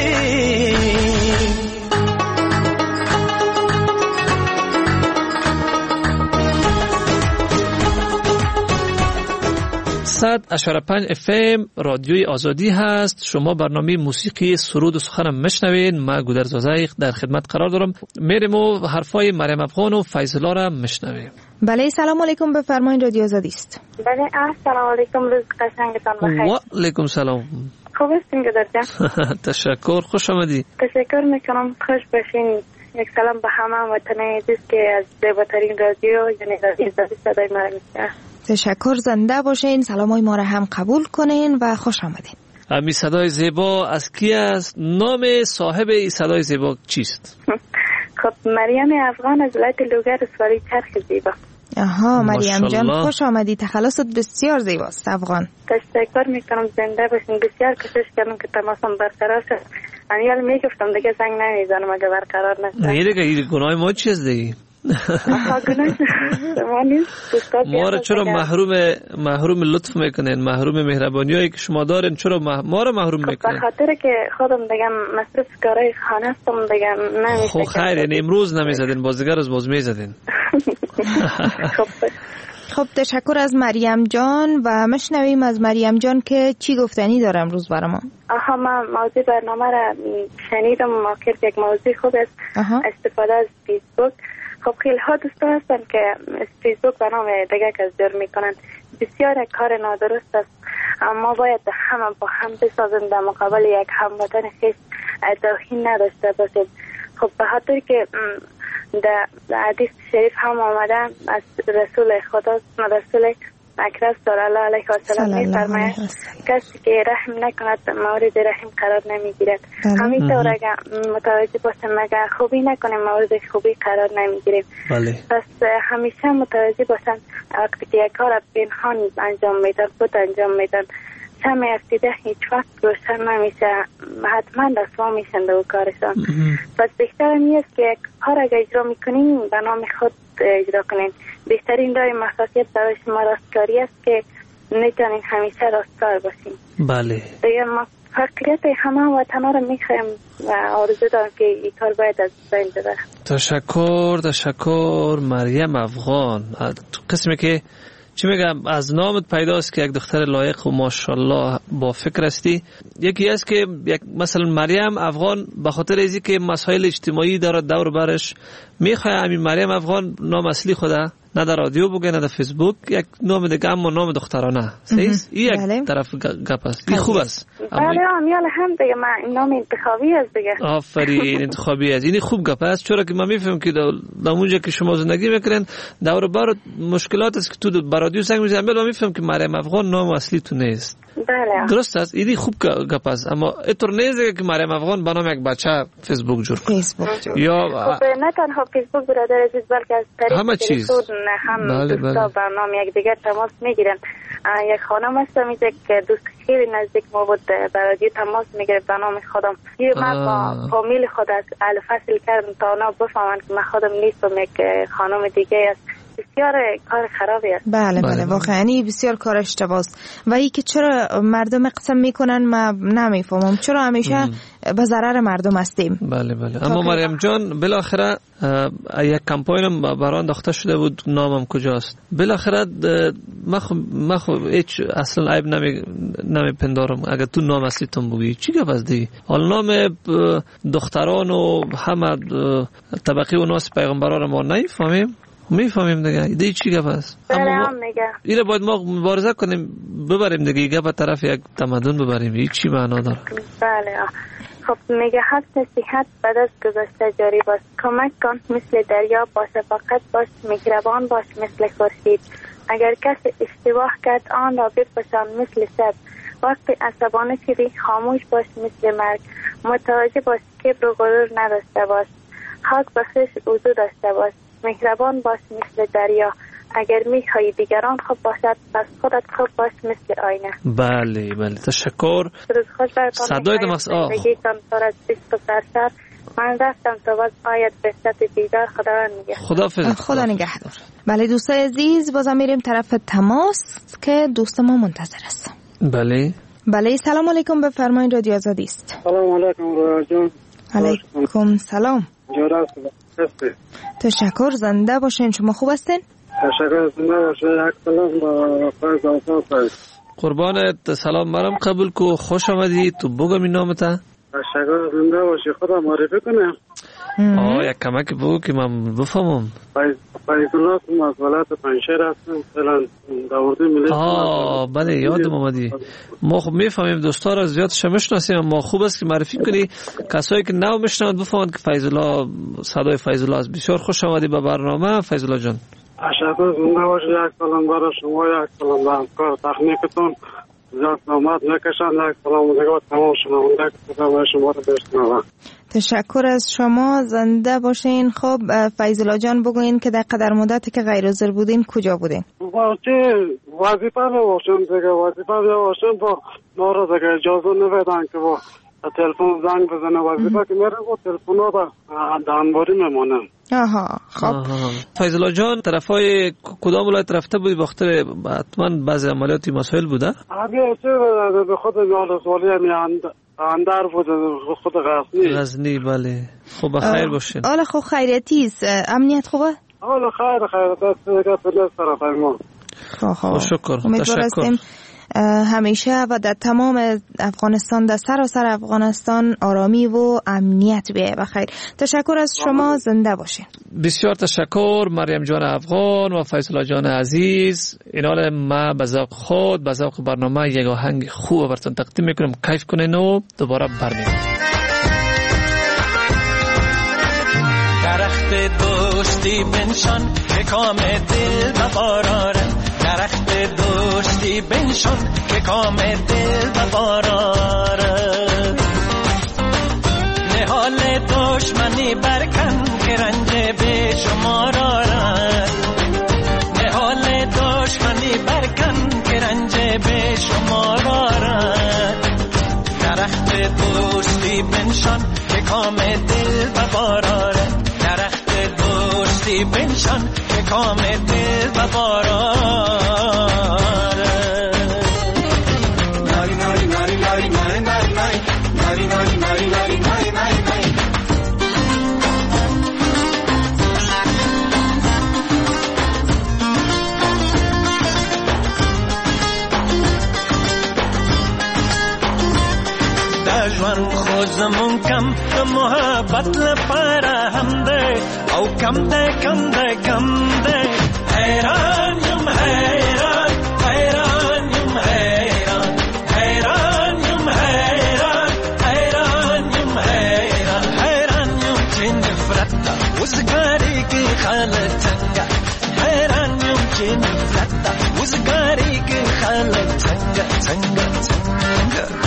صد اشاره پنج اف ام رادیوی آزادی هست. شما برنامه موسیقی سرود و سخنم میشنوید. من گودرز زایق در خدمت قرار دارم. میریم و حرفای مریم افغان و فیض‌الله را میشنویم. بله سلام علیکم، بفرمایید رادیو آزادی است. بله السلام علیکم، روز قشنگتان بخیر. و علیکم سلام. خوب هستین گودرز جان؟ تشکر، خوش آمدید. تشکر میکنم، خوش باشین. یک سلام به همه وطن عزیز که از زیباترین رادیو یعنی رادیو آزادی صدای ما میشنوند. تشکر، زنده باشین، سلامای ما را هم قبول کنین و خوش آمدین. امی صدای زیبا از کی است؟ نام صاحب این صدای زیبا چیست؟ خب مریم افغان از ولایت لوگر ولسوالی چرخ زیبا. آها مریم جان خوش آمدی، تخلصت بسیار زیباست افغان. تشکر میکنم، زنده باشین. بسیار کوشش کردم که تماسم برقرار شد. امیال میگفتم دیگه زنگ نمیزنم اگه برقرار نشه. نه دیگه این گناه ما چیز دیگه. ما را چرا محروم محروم لطف میکنین، محروم مهربانی هایی که شما دارین، چرا ما را محروم میکنین؟ به خاطر که خودم دیگه مصرف کارهای خانه هستم دیگه نمیشه. خب خیر، یعنی امروز نمیزدین، بازیگر از باز میزدین. خب تشکر از مریم جان و مشنویم از مریم جان که چی گفتنی داره امروز برای ما. آها من موضوع برنامه را شنیدم، ماکر یک موضوع خوب است. استفاده از فیسبوک. خب خیلی ها دوستا هستن که فیسبوک به نام دیگه که دور میکنن. بسیار کار نادرست است. اما باید همه با هم بسازن در مقابل یک هموطن خیش توهین نداشته باشید. خب به خاطر که در حدیث شریف هم آمده از رسول خدا رسول اکرم صلی الله علیه و سلم می‌فرماید کسی که رحم نکند مورد رحم قرار نمیگیرد. همینطور اگر متوجه باشیم اگر خوبی نکنیم مورد خوبی قرار نمیگیریم. بله. پس همیشه متوجه باشن وقتی که یک کار پنهان انجام میدن خود انجام میدن شمع افتیده هیچ وقت روشن نمیشه، حتما رسوا میشن دو کارشان. پس بهتر نیست که یک کار اگر اجرا میکنین به نام خود اجرا کنین. بهترین راه محساسیت برای شما راستکاری است که نتونین همیشه راستکار باشین. بله. دیگه ما فقریت همه وطنها رو میخوایم و آرزو دارم که این کار باید از بین بره. تشکر تشکر مریم افغان. قسمی که چی میگم از نامت پیداست که یک دختر لایق و ماشاءالله با فکر هستی. یکی است که یک مثلا مریم افغان به خاطر اینکه که مسائل اجتماعی داره دور برش میخواد همین مریم افغان نام اصلی خوده نه در رادیو بگه نه در فیسبوک یک نام دیگه اما نام دخترانه سیست. این یک طرف گپ است. این خوب است. بله امیال هم دیگه من نام انتخابی است دیگه. آفرین انتخابی است. این خوب گپ است چرا که من میفهم که در اونجا که شما زندگی میکنین دور بر مشکلات است که تو بر رادیو سنگ میزنید. من میفهم که مریم افغان نام اصلی تو نیست. بله درست است. این خوب گپ است اما اینطور نیست که مریم افغان به نام یک بچه فیسبوک جور کنه. فیسبوک جور. یا خب نه تنها فیسبوک برادر عزیز بلکه از طریق تلفن هم بله دوستا بله. برنامه یک دیگر تماس میگیرن. یک خانم هستم میگه که دوست خیلی نزدیک ما بود برادر تماس میگیره به نام خودم. یه من با فامیل خود از الفصل کردم تا اونا بفهمن که من خودم نیستم یک خانم دیگه است. بسیار کار خرابی است. بله بله, بله. واقعا بسیار کار اشتباه است. و ای که چرا مردم قسم میکنن ما نمیفهمم، چرا همیشه به ضرر مردم هستیم. بله بله. اما مریم جان بالاخره یک کمپاین برای انداخته شده بود، نامم کجاست؟ بالاخره من خو من خو هیچ اصلا عیب نمی نمیپندارم اگر تو نام اصلیتون بگی. چی گپ است دیگه؟ حال نام دختران و همه طبقه و ناس پیغمبران ما نمیفهمیم. میفهمیم دیگه. ایده چی گپ است؟ اما میگه اینو باید ما مبارزه کنیم ببریم دیگه، گپ طرف یک تمدن ببریم. این چی معنا داره؟ بله. خب میگه حسن صحت بعد از گذشته جاری باش، کمک کن مثل دریا، با شفقت باش، مهربان باش مثل خورشید. اگر کسی اشتباه کرد آن را بپسند مثل شب. وقتی عصبانی شدی خاموش باش مثل مرگ. متوجه باش کبر و غرور نداشته باش. حق بخش وضو داشته باش. مهربان باش مثل دریا. اگر میخوایی دیگران خوب باشد پس خودت خوب باش مثل آینه. بله بله تشکر. روز خوش براتون. صدای دماغ آه من رفتم تا باز آید به سطح بیدار. خدا میگه خدا فضل. خدا نگهدار. بله دوستای عزیز بازم میریم طرف تماس که دوست ما منتظر است. بله بله سلام علیکم، بفرمایید رادیو آزادی است. سلام علیکم رویا جان. علیکم سلام. جورا هستی؟ تشکر، زنده باشین. شما خوب هستین؟ تشکر، زنده باشین. یک سلام با فرز آسان. قربانت، سلام مرم قبول کو. خوش آمدی. تو بگم این نامتا. تشکر، زنده باشی. خدا معرفی کنه. آه یک کمک بگو که من بفهمم. فیض الله از ولایت پنجشیر هستم. فعلا داوردی ملی. آه بله یادم اومدی. ما خب میفهمیم دوستا را زیاد شمشناسیم، اما خوب است که معرفی کنی کسایی که نو میشنوند بفهمند که فیض الله صدای فیض الله است. بسیار خوش آمدی به برنامه فیض الله جان. تشکر، زنده باشی. یک سلام برای شما، یک سلام به همکار تکنیکتون. زیاد زحمت نکشن. یک سلام دیگه به تمام شنونده که صدای شما رو بشنوند. تشکر از شما، زنده باشین. خب فیض الله جان بگوین که در قدر مدتی که غیر حاضر بودین کجا بودین؟ واقعی وظیفه نباشم دیگه، وظیفه نباشم با ما را دیگه اجازه نمیدن که با تلفن زنگ بزنه. وظیفه که میره با تلفن ها با دنباری میمونه. آها خب فیض الله جان طرفای کدام ولایت رفته بودی؟ بخاطر حتما بعضی عملیاتی مسائل بوده؟ همین چه به خود ولسوالی هم اندر بود، خود غزنی. غزنی بله. خب بخیر باشین. حالا خب خیریتی است، امنیت خوبه؟ حالا خیر خیر دست دیگه پلیس طرف ما. خب شکر. تشکر. همیشه و در تمام افغانستان، در سراسر افغانستان آرامی و امنیت بیه بخیر. تشکر از شما، زنده باشین. بسیار تشکر مریم جان افغان و فیض الله جان عزیز. اینال ما به ذوق خود به ذوق برنامه یک آهنگ خوب براتون تقدیم میکنم، کیف کنین و دوباره برمیگردیم. درخت دوستی بنشان که کام دل بباراره. درخت دوستی بنشان که کام دل بباراره. نهال دشمنی برکن که رنج به شما دارد. نهال دشمنی برکن که رنج به شما دارد. درخت دوستی بنشان که کام دل بباراره. درخت دوستی بنشان که کام دل بباراره. ناری ناری ناری ناری ناری ناری ناری ناری ناری ناری ناری ناری ناری ناری. دجوان خوزمون کم محبت لپاره هم ده او کم ده کم ده کم ده. حیران یم حیران حیران یم حیران حیران یم حیران حیران یم حیران حیران یم چه نفرت وزگاری کی خالت چنگا. حیران یم چه نفرت وزگاری کی خالت چنگا چنگا چنگا.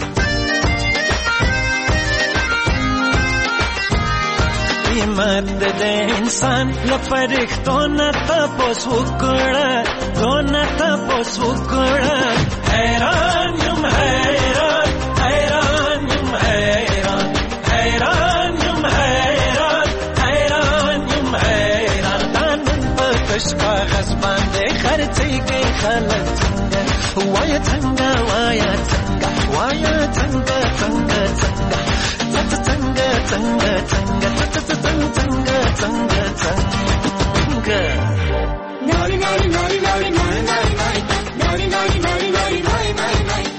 مرد د انسان لپاره تپوس وکړه دونه تپوس وکړه حیران یم حیران حیران یم حیران حیران یم حیران حیران یم حیران دانن په کش کاغذ باندې خرڅېږي خلک څنګه وایا څنګه وایا څنګه وایا څنګه څنګه څنګه څنګه څنګه څنګه څنګه څنګه څنګه ناری ناری ناری ناری ناری ناری ناری ناری ناری ناری.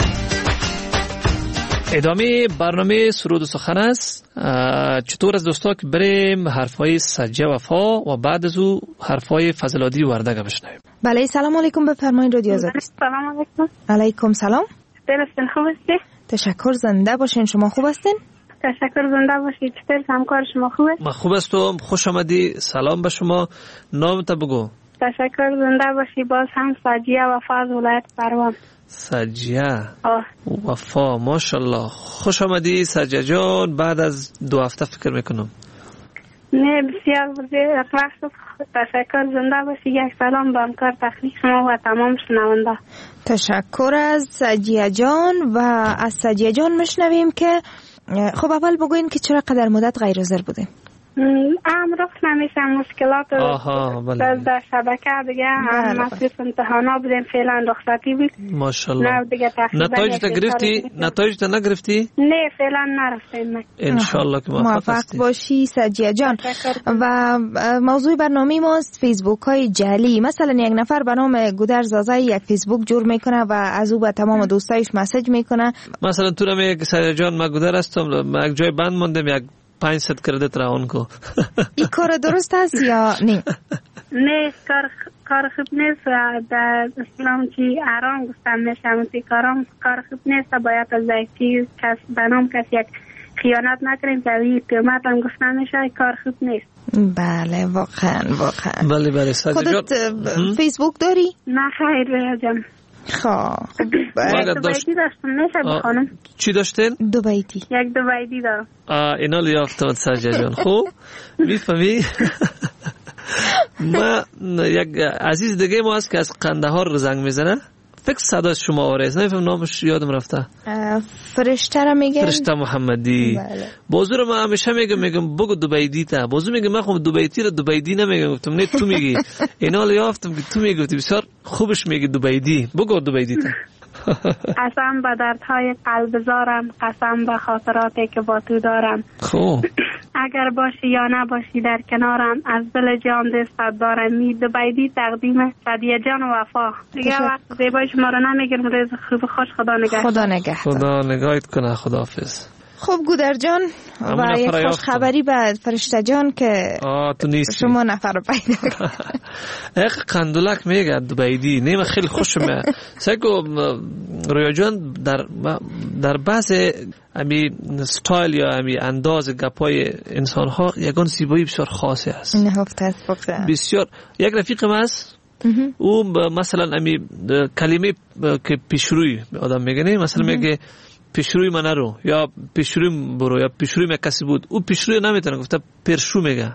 ادامه برنامه سرود و سخن است. چطور از دوستا که بریم حرفای سجه وفا و بعد از او حرفای فضلادی وردگه بشنویم. بله سلام علیکم، بفرمایید رادیو آزادی. سلام علیکم. علیکم سلام. درستین خوب هستی؟ تشکر، زنده باشین. شما خوب هستین؟ تشکر، زنده باشید. چطور همکار شما خوبه؟ من خوب هستم، خوش آمدی. سلام به شما، نامت بگو. تشکر، زنده باشی. باز هم سجیه وفا از ولایت پروان. سجیه وفا، ماشاءالله. خوش آمدی سجیه جان. بعد از دو هفته فکر میکنم. نه بسیار بسیار وقت. تشکر، زنده باشی. یک سلام به همکار تخلیق شما و تمام شنونده. تشکر از سجیه جان. و از سجیه جان مشنویم که خب اول بگوین که چرا قدر مدت غیر حاضر بودیم؟ امروز نمیشه مشکلات در شبکه دیگه، مسئول امتحانا بودیم، فعلا رخصتی بود. ماشاءالله. نتایج تا گرفتی؟ نتایج تا نگرفتی؟ نه فعلا نرفتیم. انشالله که موفق باشی سجیه جان. و موضوع برنامه ماست فیسبوک های جعلی. مثلا یک نفر به نام گودر زازه یک فیسبوک جور میکنه و از او به تمام دوستایش مسیج میکنه. مثلا تو رو میگه سجیه جان من گودر هستم، من یک جای بند موندم، یک پنج ست کردت راون کو. این کار درست است یا نه؟ نه کار کار خوب نیست. در اسلام چی حرام گفتم میشه، اون کارام کار خوب نیست. باید از یکی کس بنام کس یک خیانت نکنیم که این تهمت هم گفتن میشه، کار خوب نیست. بله واقعا واقعا. بله بله. خودت فیسبوک داری؟ نه خیر جان. خب دو بیتی داشتم، میشه بخونم؟ چی داشتین؟ دو بیتی. یک دو بیتی دارم. آه اینا لیافتم سجیه جان. خوب میفهمی؟ ما یک عزیز دیگه ما هست که از قندهار زنگ میزنه، فکر صداش شما آرز، نمیفهم نامش یادم رفته. فرشته را میگن؟ فرشته محمدی. بازو رو من همیشه میگم میگم بگو دوبیدی تا. بازو میگم من خب دوبیتی رو دوبیدی نمیگم، گفتم نه تو میگی. اینا یافتم که تو میگی، بسیار خوبش میگی دوبیدی. بگو دوبیدی تا. قسم به دردهای قلب زارم، قسم به خاطراتی که با تو دارم. خوب. اگر باشی یا نباشی در کنارم، از دل جان دستت دارم. می دوبیدی تقدیم سجیه جان و وفا. دیگه وقت زیبای شما رو نمیگیرم. روز خوب خوش، خدا نگهدار. خدا نگهدار. خدا نگاهت کنه. خداحافظ. خب گودر جان و یک خوش خبری به فرشته جان که شما نفر رو پیدا کرد. یک قندولک میگه دوبیدی. نه من خیلی خوشم. سگو رویا جان در در بعض امی ستایل یا امی انداز گپای انسان ها یگان زیبایی بسیار خاصی است. نهفته است واقعا. بسیار. یک رفیقم هست، او مثلا امی کلمه که پیشروی آدم میگه، نه مثلا میگه پیشروی من نرو یا پیشروی برو یا پیشروی من کسی بود، او پیشروی نمیتونه، گفته پیرشو میگه.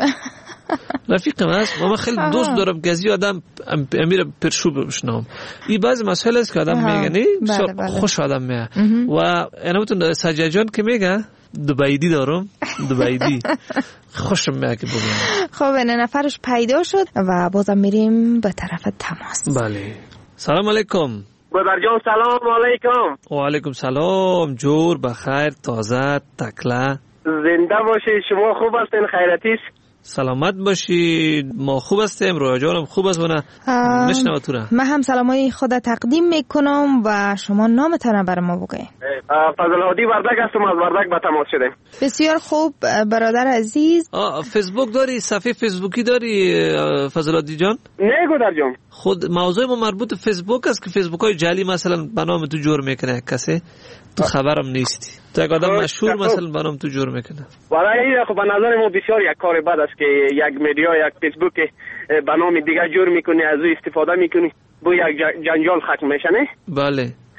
رفیقم هست و من خیلی دوست دارم که از این آدم امیر پیرشو بشنم. این بعضی مسئله است که آدم میگه نه بسیار خوش آدم میگه. و اینمتون سجیه جان که میگه دوبیدی دارم، دوبیدی خوشم میگه که بگم. خب این نفرش پیدا شد و بازم میریم به طرف تماس. بله. سلام علیکم. گودر جان سلام علیکم. و علیکم سلام. جور بخیر، تازه، تکله. زنده باشید. شما خوب هستین؟ خیرتیست؟ سلامت باشید. ما خوب هستیم. رویا جانم خوب است. ونه مشنوه تو را. من هم سلامای خود تقدیم میکنم و شما نامتان برای ما بگوین. فضلادی وردگ هستم، از وردگ به تماس شدیم. بسیار خوب برادر عزیز. آه فیسبوک داری؟ صفحه فیسبوکی داری فضلادی جان؟ نه گودر جان. خود موضوع ما مربوط فیسبوک است که فیسبوک های جعلی مثلا به نام تو جور میکنه کسی، تو خبرم نیستی. تو یک آدم مشهور مثلا به نام تو جور میکنه. والله خب به نظر ما بسیار یک کار بد است که یک مدیا یک فیسبوک به نام دیگه جور میکنی، از او استفاده میکنی، بو یک جنجال ختم میشه نه؟ بله.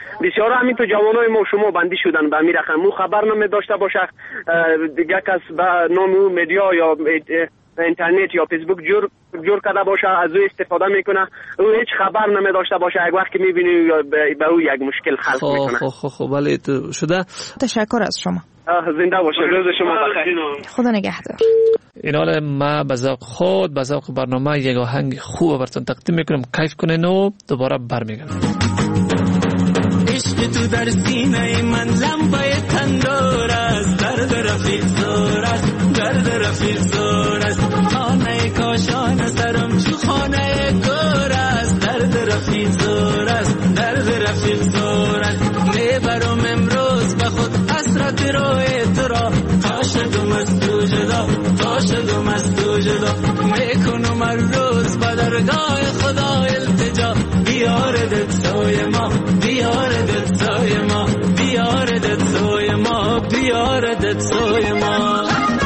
بسیار همین تو جوانای ما شما بندی شدن به همین رقم. او خبر نمی داشته باشه دیگه کس به نام او مدیا یا اینترنت یا فیسبوک جور جور کرده باشه از او استفاده میکنه، او هیچ خبر نمی داشته باشه، یک وقت که میبینی به او یک مشکل خلق میکنه. خب خب خب بله شده. تشکر از شما. زنده باشه. روز شما بخیر. خدا نگهدار. این حال ما به ذوق خود به ذوق برنامه یک آهنگ خوب براتون تقدیم میکنم، کیف کنین و دوباره برمیگردم. عشق تو در سینه من لمبه تندور است، درد رفیق زور است، درد رفیق زور است، خانه کاشان سرم چو خانه گور است، درد رفیق زور است، درد رفیق زور است، میبرم امروز به خود حسرت روی تو را، تا شدم از تو جدا، تا شدم از تو جدا، میکنم هر روز به درگاه خدا التجا، بیاردت سوی ما، بیاردت سوی ما، بیاردت سوی ما، بیاردت سوی ما.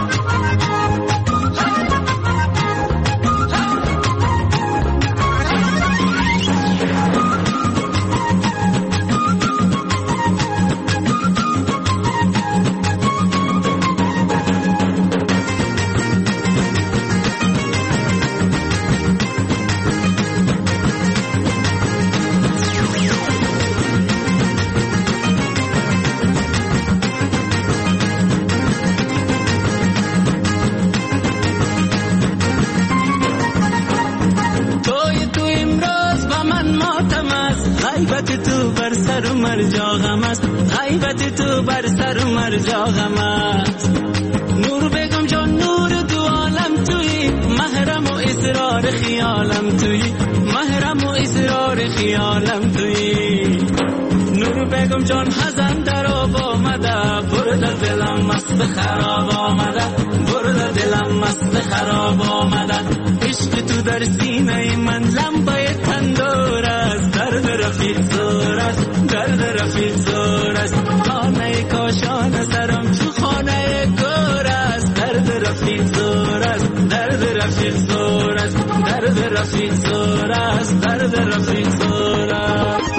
غیبت تو بر سر و مرجا غم است، غیبت تو بر سر و مرجا غم است، نور بگم جان نور دو عالم توی، محرم و اسرار خیالم توی، محرم و اسرار خیالم توی، نور بگم جان حزن در آب آمده، برد دلم مست خراب آمده، برد دلم مست خراب آمده، عشق تو در سینه من لمبه تندور است، درد رفیق زور است، درد رفیق زور است، خانه کاشان سرم چو خانه گور است، درد رفیق زور است، درد رفیق زور است، درد رفیق زور است، درد رفیق زور است.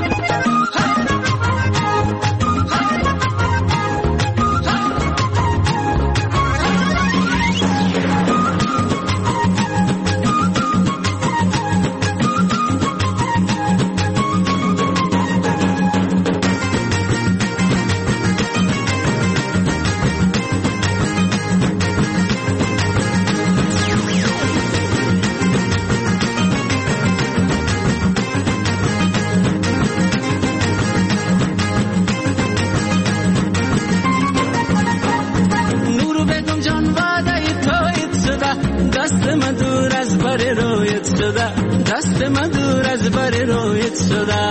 دست من دور از بر رویت شده، دست من دور از بر رویت شده،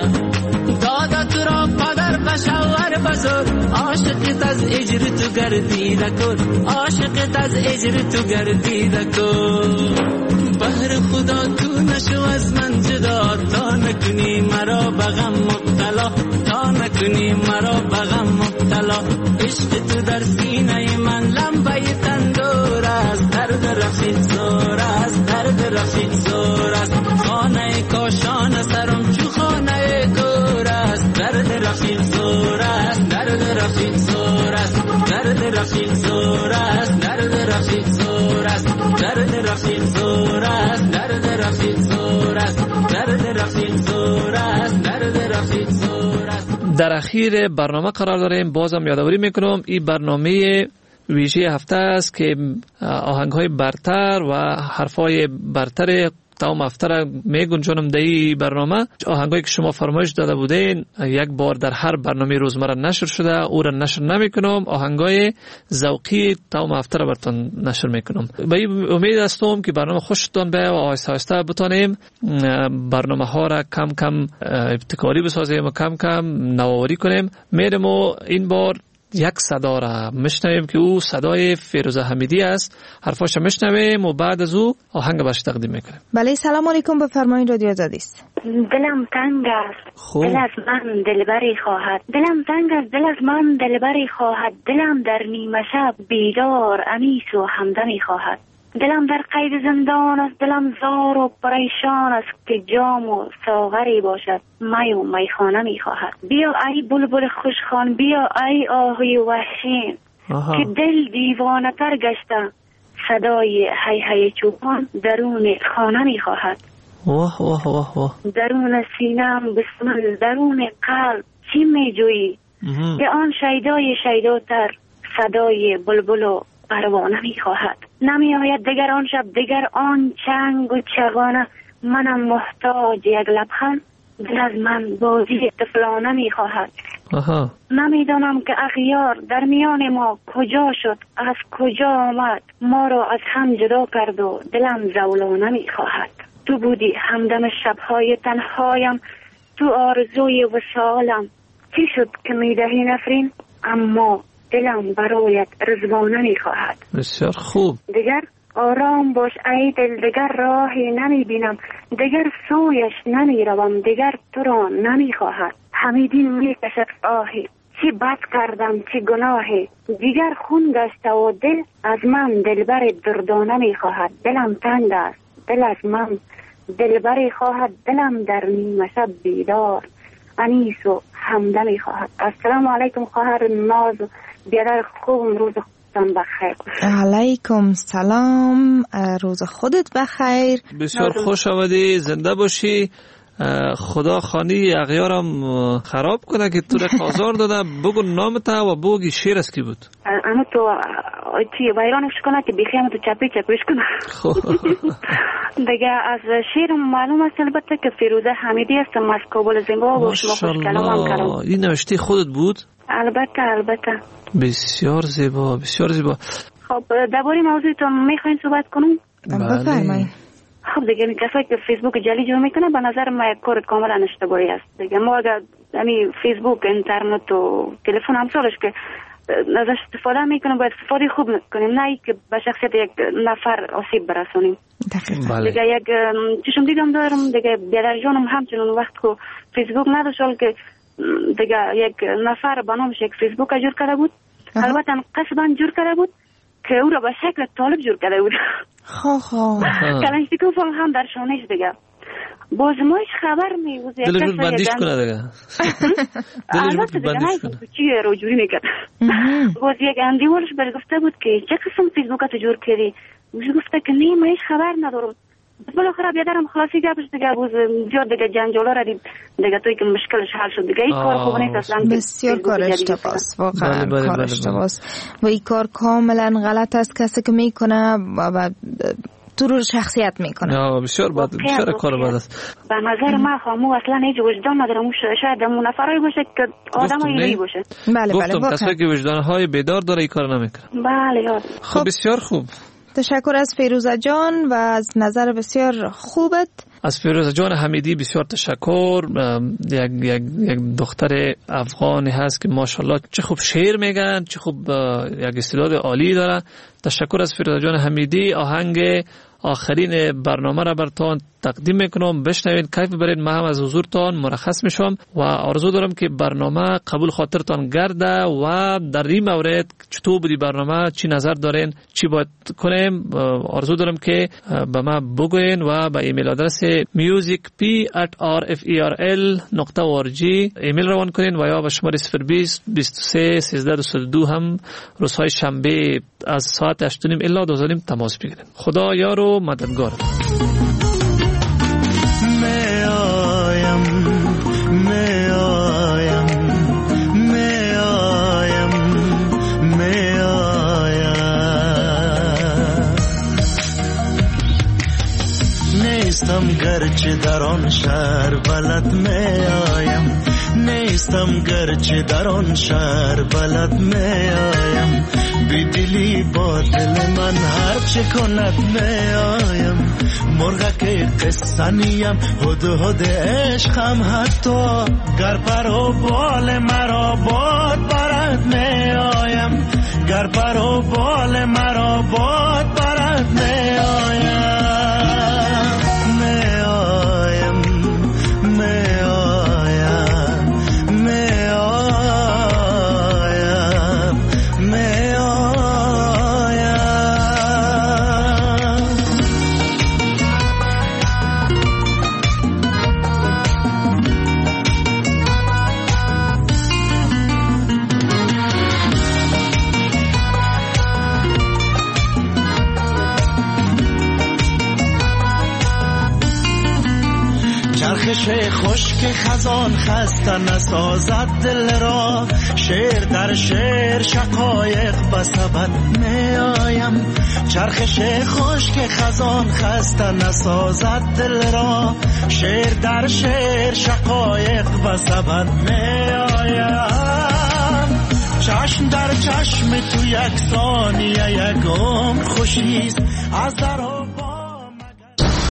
دادت را پدر بشور بزرگ، عاشقت از اجر تو گردیده کن، عاشقت از اجر تو گردیده کن، بهر خدا تو نشو از من جدا، تا نکنی مرا بغم مبتلا، تا نکنی مرا بغم مبتلا، عشق تو در سینه من لمبه تندور است، درد رفیق زور است، درد رفیق زور است، خانه کاشان سرم چو خانه گور است، درد رفیق زور است، درد رفیق زور است، درد رفیق زور است، درد رفیق زور است، درد رفیق زور است، درد رفیق زور است، درد رفیق زور است، درد رفیق زور است. در اخیر برنامه قرار داریم. بازم یادآوری میکنم این برنامه ویژه هفته است که آهنگ‌های برتر و حرف‌های برتر تمام هفته را میگنجانم در این برنامه. آهنگایی که شما فرمایش داده بودین یک بار در هر برنامه روزمره نشر شده، او را نشر نمیکنم. آهنگای ذوقی تمام هفته را براتون نشر میکنم. به این امید هستم که برنامه خوشتون بیاد و آهسته آهسته بتونیم برنامه ها را کم کم ابتکاری بسازیم و کم کم نوآوری کنیم. میرم و این بار یک صدا را میشنویم که او صدای فیروزه حمیدی است. حرفاش میشنویم و بعد از او آهنگ باش تقدیم میکنیم. بله سلام علیکم، بفرمایید رادیو آزادی است. دلم تنگ است خوب. دل از من دلبری خواهد، دلم تنگ است دل از من دلبری خواهد، دلم در نیمه شب بیدار انیس و همدمی خواهد. دلم در قید زندان است، دلم زار و پریشان است که جام و ساغری باشد، می و میخانه میخواهد. بیا ای بلبل خوشخوان، بیا ای آهوی وحشی که دل دیوانه تر گشته، صدای هی هی چوپان درون خانه میخواهد. واه واه واه واه. درون سینم بسمل، درون قلب چی میجویی که آن شیدای شیداتر، صدای بلبل و پروانه میخواهد. نمی آید دگر آن شب، دگر آن چنگ و چغانه، منم محتاج یک لبخند، دل از من بازی طفلانه میخواهد. نمیدانم که اغیار در میان ما کجا شد، از کجا آمد، ما را از هم جدا کرد و دلم زولانه میخواهد. تو بودی همدم شبهای تنهایم، تو آرزوی وصالم، چی شد که میدهی نفرین، اما دلم برایت رضوانه میخواهد. بسیار خوب. دیگر آرام باش ای دل، دیگر راهی نمیبینم، دیگر سویش نمیروم، دیگر تو را نمیخواهد. حمیدین میکشد آهی، چی بد کردم چی گناهی، دیگر خون گشته و دل از من دلبر دردانه میخواهد. دلم تنگ است، دل از من دلبری خواهد، دلم در نیمه شب بیدار انیس و همدمی خواهد. السلام علیکم خواهر ناز، بیادر خوب، روز خودتان بخیر. علیکم سلام، روز خودت بخیر. بسیار خوش آمدی، زنده باشی. خدا خانی اغیارم خراب کنه که تو را آزار داده. بگو نامت و بگو شعر است کی بود. اما تو چی ویرانش کنه که بیخیام تو چپی چپیش کنه. دیگه از شعر معلوم است البته که فیروزه حمیدی است از کابل زیمبابوه. ماشاءالله، این نوشته خودت بود؟ البته البته. بسیار زیبا، بسیار زیبا. خب درباره موضوعتون میخواین صحبت کنیم؟ بفرمایید. خب دیگه این کسایی که فیسبوک جعلی جمع میکنه به نظر من یک کار کاملا اشتباهی است. دیگه ما اگر یعنی فیسبوک، اینترنت و تلفن همسالش که ازش استفاده میکنیم باید استفاده خوب کنیم، نه ای که به شخصیت یک نفر آسیب برسونیم. بله. دیگه یک چشم دیدم دارم دیگه بیادر جانم همچنان وقت که فیسبوک نداشت که دیگه یک نفر با نامش یک فیسبوک جور کرده بود. البته قصبا جور کرده بود که او را به شکل طالب جور کرده بود. خو خو کلنشتیکوف هم در شانش دیگه باز ماش خبر میوزه دلش بود بندیش کنه دیگه. دلش بود بندیش کنه چی رو جوری میکرد. باز یک اندیوالش بر گفته بود که چه قسم فیسبوکت جور کردی؟ میشه گفته که نه ماش خبر ندارم. بالاخره بیادرم خلاصی گپش دیگه باز زیاد دیگه جنجالا را دید دیگه توی که مشکلش حل شد دیگه. این کار خوب نیست اصلا. بسیار کار اشتباهست واقعا. کار اشتباهست و این کار کاملا غلط است. کسی که میکنه و تو رو شخصیت میکنه. نه بسیار بد، بسیار کار بد است. به نظر من خامو اصلا هیچ وجدان نداره. شاید همون نفرایی باشه که آدمایی باشه. بله بله گفتم کسی که وجدانهای بیدار داره این کار نمیکنه. بله یاد. خب بسیار خوب. تشکر از فیروزه جان و از نظر بسیار خوبت. از فیروزه جان حمیدی بسیار تشکر. یک یک یک دختر افغانی هست که ماشاءالله چه خوب شعر میگن، چه خوب یک استعداد عالی داره. تشکر از فیروزه جان حمیدی. آهنگ آخرین برنامه را براتون تقدیم میکنم، بشنوید، کیف ببرید. من هم از حضورتان مرخص میشم و آرزو دارم که برنامه قبول خاطرتان گرده و در این مورد چطور بودی برنامه، چی نظر دارین، چی باید کنیم. آرزو دارم که به من بگوین و به ایمیل آدرس میوزیک پی ات آر اف ای آر ال نقطه او آر جی ایمیل روان کنین و یا به شماره صفر بیست بیست و سه سیزده دویست و دو هم روزهای شنبه از ساعت هشت و نیم الی دو و نیم تماس بگیرین. خدا یار و مددگار. نیستم گرچه در آن شهر بلد می آیم، نیستم گرچه در آن شهر بلد می آیم، بی دلی با دل من هر چه کند می آیم، مرغک قصه نیم هد هد عشقم، حتی گر پر و بال مرا باد برد می آیم، گر پر و بال مرا باد برد می آیم. چرخش خشک خزان خسته نسازد دل را، شعر در شعر شقایق بسبد می آیم. چرخش خشک خزان خسته نسازد دل را، شعر در شعر شقایق بسبد می آیم. چشم در چشم تو یک ثانیه یک عمر خوشیست، از درها